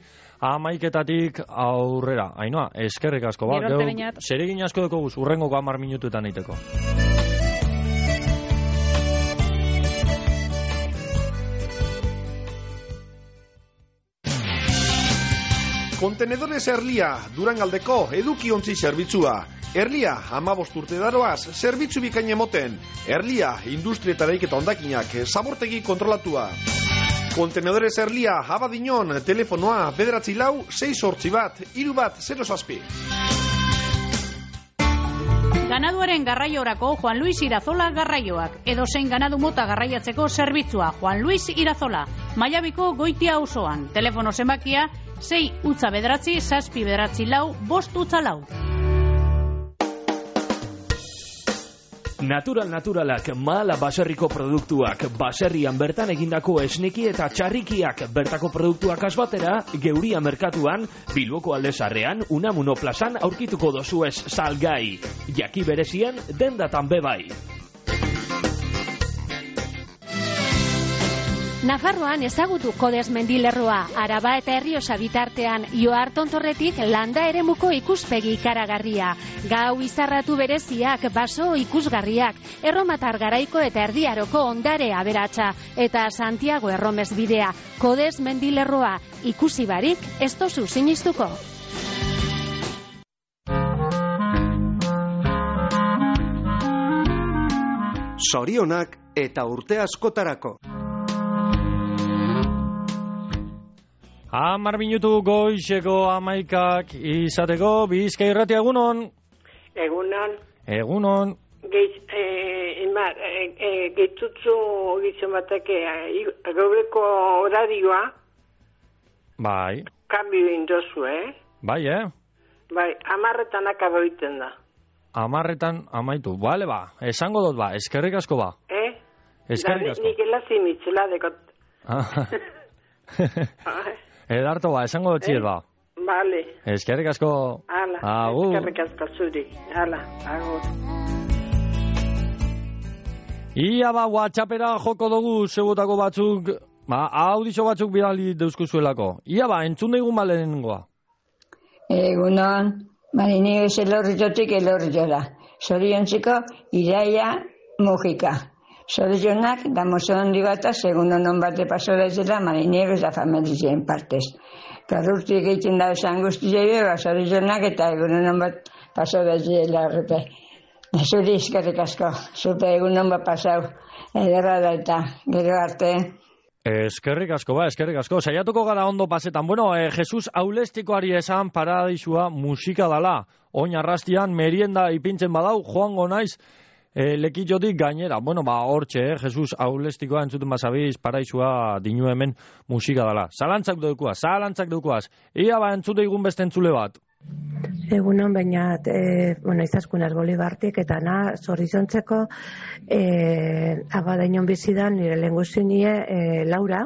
11:00 aurrera. Ainhoa, eskerrik asko. Zeregin asko deko guz, urrengoko 10 minutuetan eiteko. Kontenedores Erlia, Durangaldeko edukiontzi zerbitzua. Erlia, 15 urte daroaz, zerbitzu bikain emoten. Erlia, industria eta eraiketa hondakinak, zabortegi kontrolatua. Kontenedores Erlia, Abadiñon, telefonoa 944-681-307. Ganaduaren garraiorako Juan Luis Irazola garraioak. Edo zein ganadu mota garraiatzeko zerbitzua Juan Luis Irazola. Maiabiko Goitia auzoan. Telefono zenbakia 6 utza bederatzi, 7 bederatzi lau, 5 utza lau. Naturalak, Mahala baserriko produktuak, baserrian bertan egindako esneki eta txarrikiak, bertako produktuak asbatera, Geuria merkatuan, Bilboko aldezarrean, Unamuno plazan aurkituko dozuez salgai. Jaki berezien, dendatan bebai. Nafarroan ezagutu Kodez mendilerroa, Araba eta Errioxa bitartean, Ioar tontorretik landa eremuko ikuspegi ikaragarria. Gau izarratu bereziak, baso ikusgarriak, Erromatar garaiko eta erdiaroko ondare aberatsa, eta Santiago Erromes bidea. Kodez mendilerroa, ikusi barik, ez dozu sinistuko. Zorionak eta urte askotarako. 10 minutu goizeko 11 izateko, Bizkai Irratia, egunon. Egunon. Gehitutzu gizon batek gaureko horarioa. Bai. Kambio indozu, Bai, Bai, 10 akabo egiten da. 10 amaitu, bale esango dut eskerrik asko Eskerrik asko. Nik elazi mitzela dekot. Edarto esango dut txiet Vale. Eskerrik asko. Agur. Eskerrik asko zuri. Agur. Ia WhatsAppera joko dugu zeugotako batzuk, audizo batzuk bidali deuskuzuelako. Ia entzun daigun balenengoa. Egunon, marini ez elorritotik elorritora. Zoriontziko Iraia Mujika. Zorionak da mozo handi bata, segun non bate paso da zela, marinieros da familizien partez. Karrurtik egiten da esan guztiak, zorionak eta egun non bat paso da zela errepe. Zuri eskerrik asko, zupe egun non bat pasau, ederra da eta gero arte. Eskerrik asko. Saiatuko gara ondo pasetan. Bueno, Jesus Aulestikoari esan paradisua musika dala. Oin arrastian merienda ipintzen badau, joango naiz, lekitxotik gainera. Bueno, hortxe, Jesus Aulestikoa entzuten basabiz, paraizua dinu hemen musika dala. Zalantzak daukuaz. Ia entzute igun beste entzule bat. Egunon, bainat, izaskunaz Bolibartik, eta zorizontzeko, abadainon bizidan, nire lenguzinie, Laura,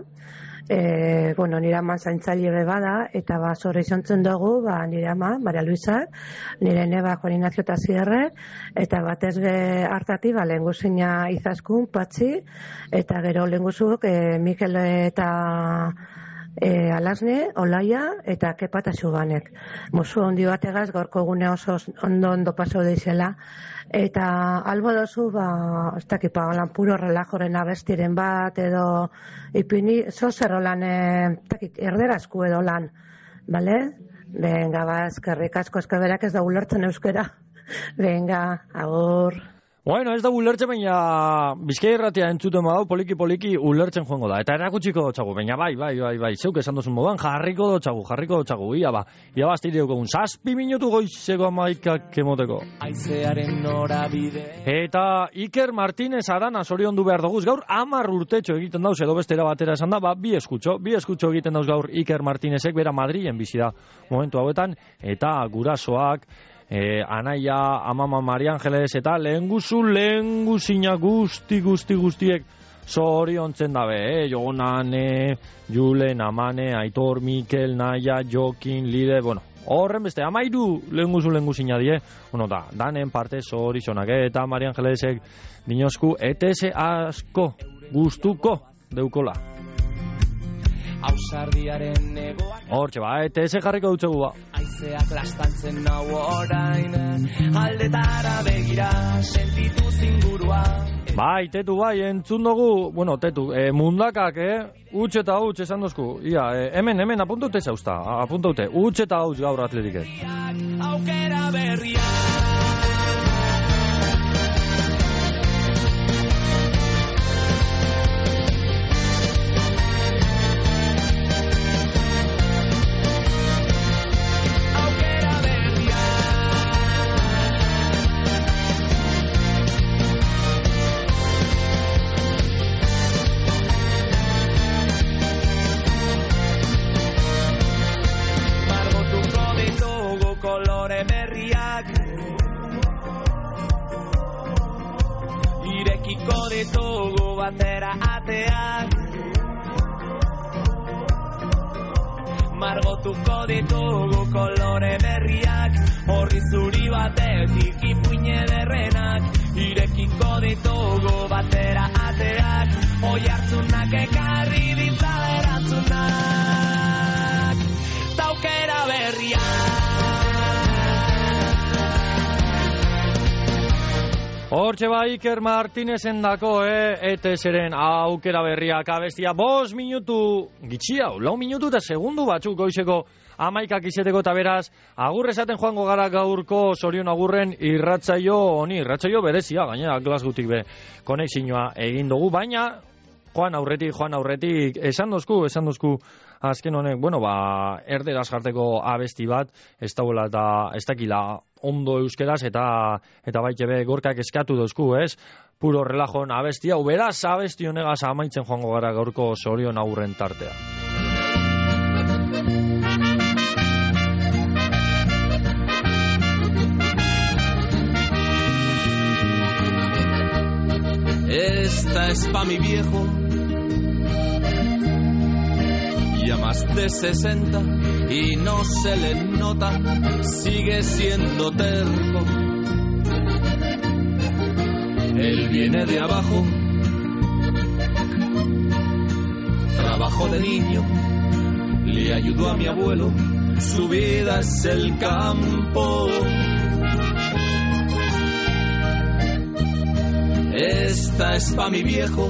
nire aman zaintzaile bada, eta zorizontzen dugu, nire ama, Maria Luisa, nire neba Juan Ignacio eta Zierre, eta batez hartati, lenguzina izaskun, Patxi, eta gero lenguzuk, Mikel eta Alasne, Olaia eta Kepa eta Xubanek. Musu ondi bategaz, gorko gune oso ondo paso deizela. Eta albo dozu, ez dakipa, puro relajoren abestiren bat, edo ipini, zozer lan, erderazku edo lan. Bale? Venga, eskerrik asko, berak ez da ulertzen euskera. Venga, agur. Bueno, ez da ulertzen, baina Bizkai Irratia entzuten badau, poliki ulertzen joango da. Eta erakutsiko dotxagu, baina bai, zeuk esan dozun moduan, jarriko dotxagu, ia bastiri dukogun, 7 minutu goizeko 11 kemoteko. Aizearen norabide. Eta Iker Martínez Arana zoriondu behar doguz, gaur 10 urtetxo egiten dauz, edo bestera batera esan da, bi eskutxo egiten dauz gaur Iker Martínezek, bera Madrilen bizi da momentu hauetan, eta gurasoak, anaia, amama Maria Angeles eta lehenguzina guztiek zoriontzen dabe, Jonane, Julen, Amane, Aitor, Mikel, Naia, Jokin, Lide, horren beste, 13 lehenguzina die, danen parte zorizonak, eta Maria Angelesek dinozku, ETS asko gustuko deukola. Ausardiaren egoak hortxe ETS jarriko dutxegu Aizeak lastantzen nau orain Aldetara begira sentitu zingurua Tetu entzun dugu, tetu, mundakak, utxe eta utxe esan dozku, hemen, apuntaute zauzta, utxe eta utxe gaur atletikek. Aukera berria ditugu batera ateak, margotuko ditugu kolore berriak, horri zuri batetik ipuine derrenak, irekiko ditugu batera ateak, oi hartzunak ekarri ditza erantzunak, taukera berriak. Hortxe ba Iker Martinezen dako, ETS-eren aukera berriak abestia. 5 minutu gitxiau, 4 minutu eta segundu batzuk goizeko 11 izeteko, eta beraz, agur esaten joango gara gaurko Sorion agurren irratsaio honi, irratsaio berezia, gainera Glasgowtik be konexioa egin dugu, baina joan aurretik esan dozku azken honek, erderaz jarteko abesti bat, ez dauela eta ez dakila ondo euskeraz, eta baite be gorkak eskatu dozku, ez? Puro relajon abesti hau, beraz abesti honegaz amaitzen joango gara gaurko Sorion agurren tartea. Esta es pa' mi viejo, ya más de 60 y no se le nota, sigue siendo terco. Él viene de abajo, trabajo de niño, le ayudó a mi abuelo, su vida es el campo. Esta es pa' mi viejo,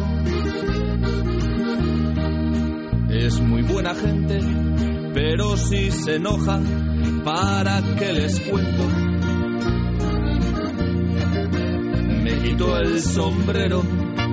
es muy buena gente, pero si se enoja, ¿para qué les cuento? Me quito el sombrero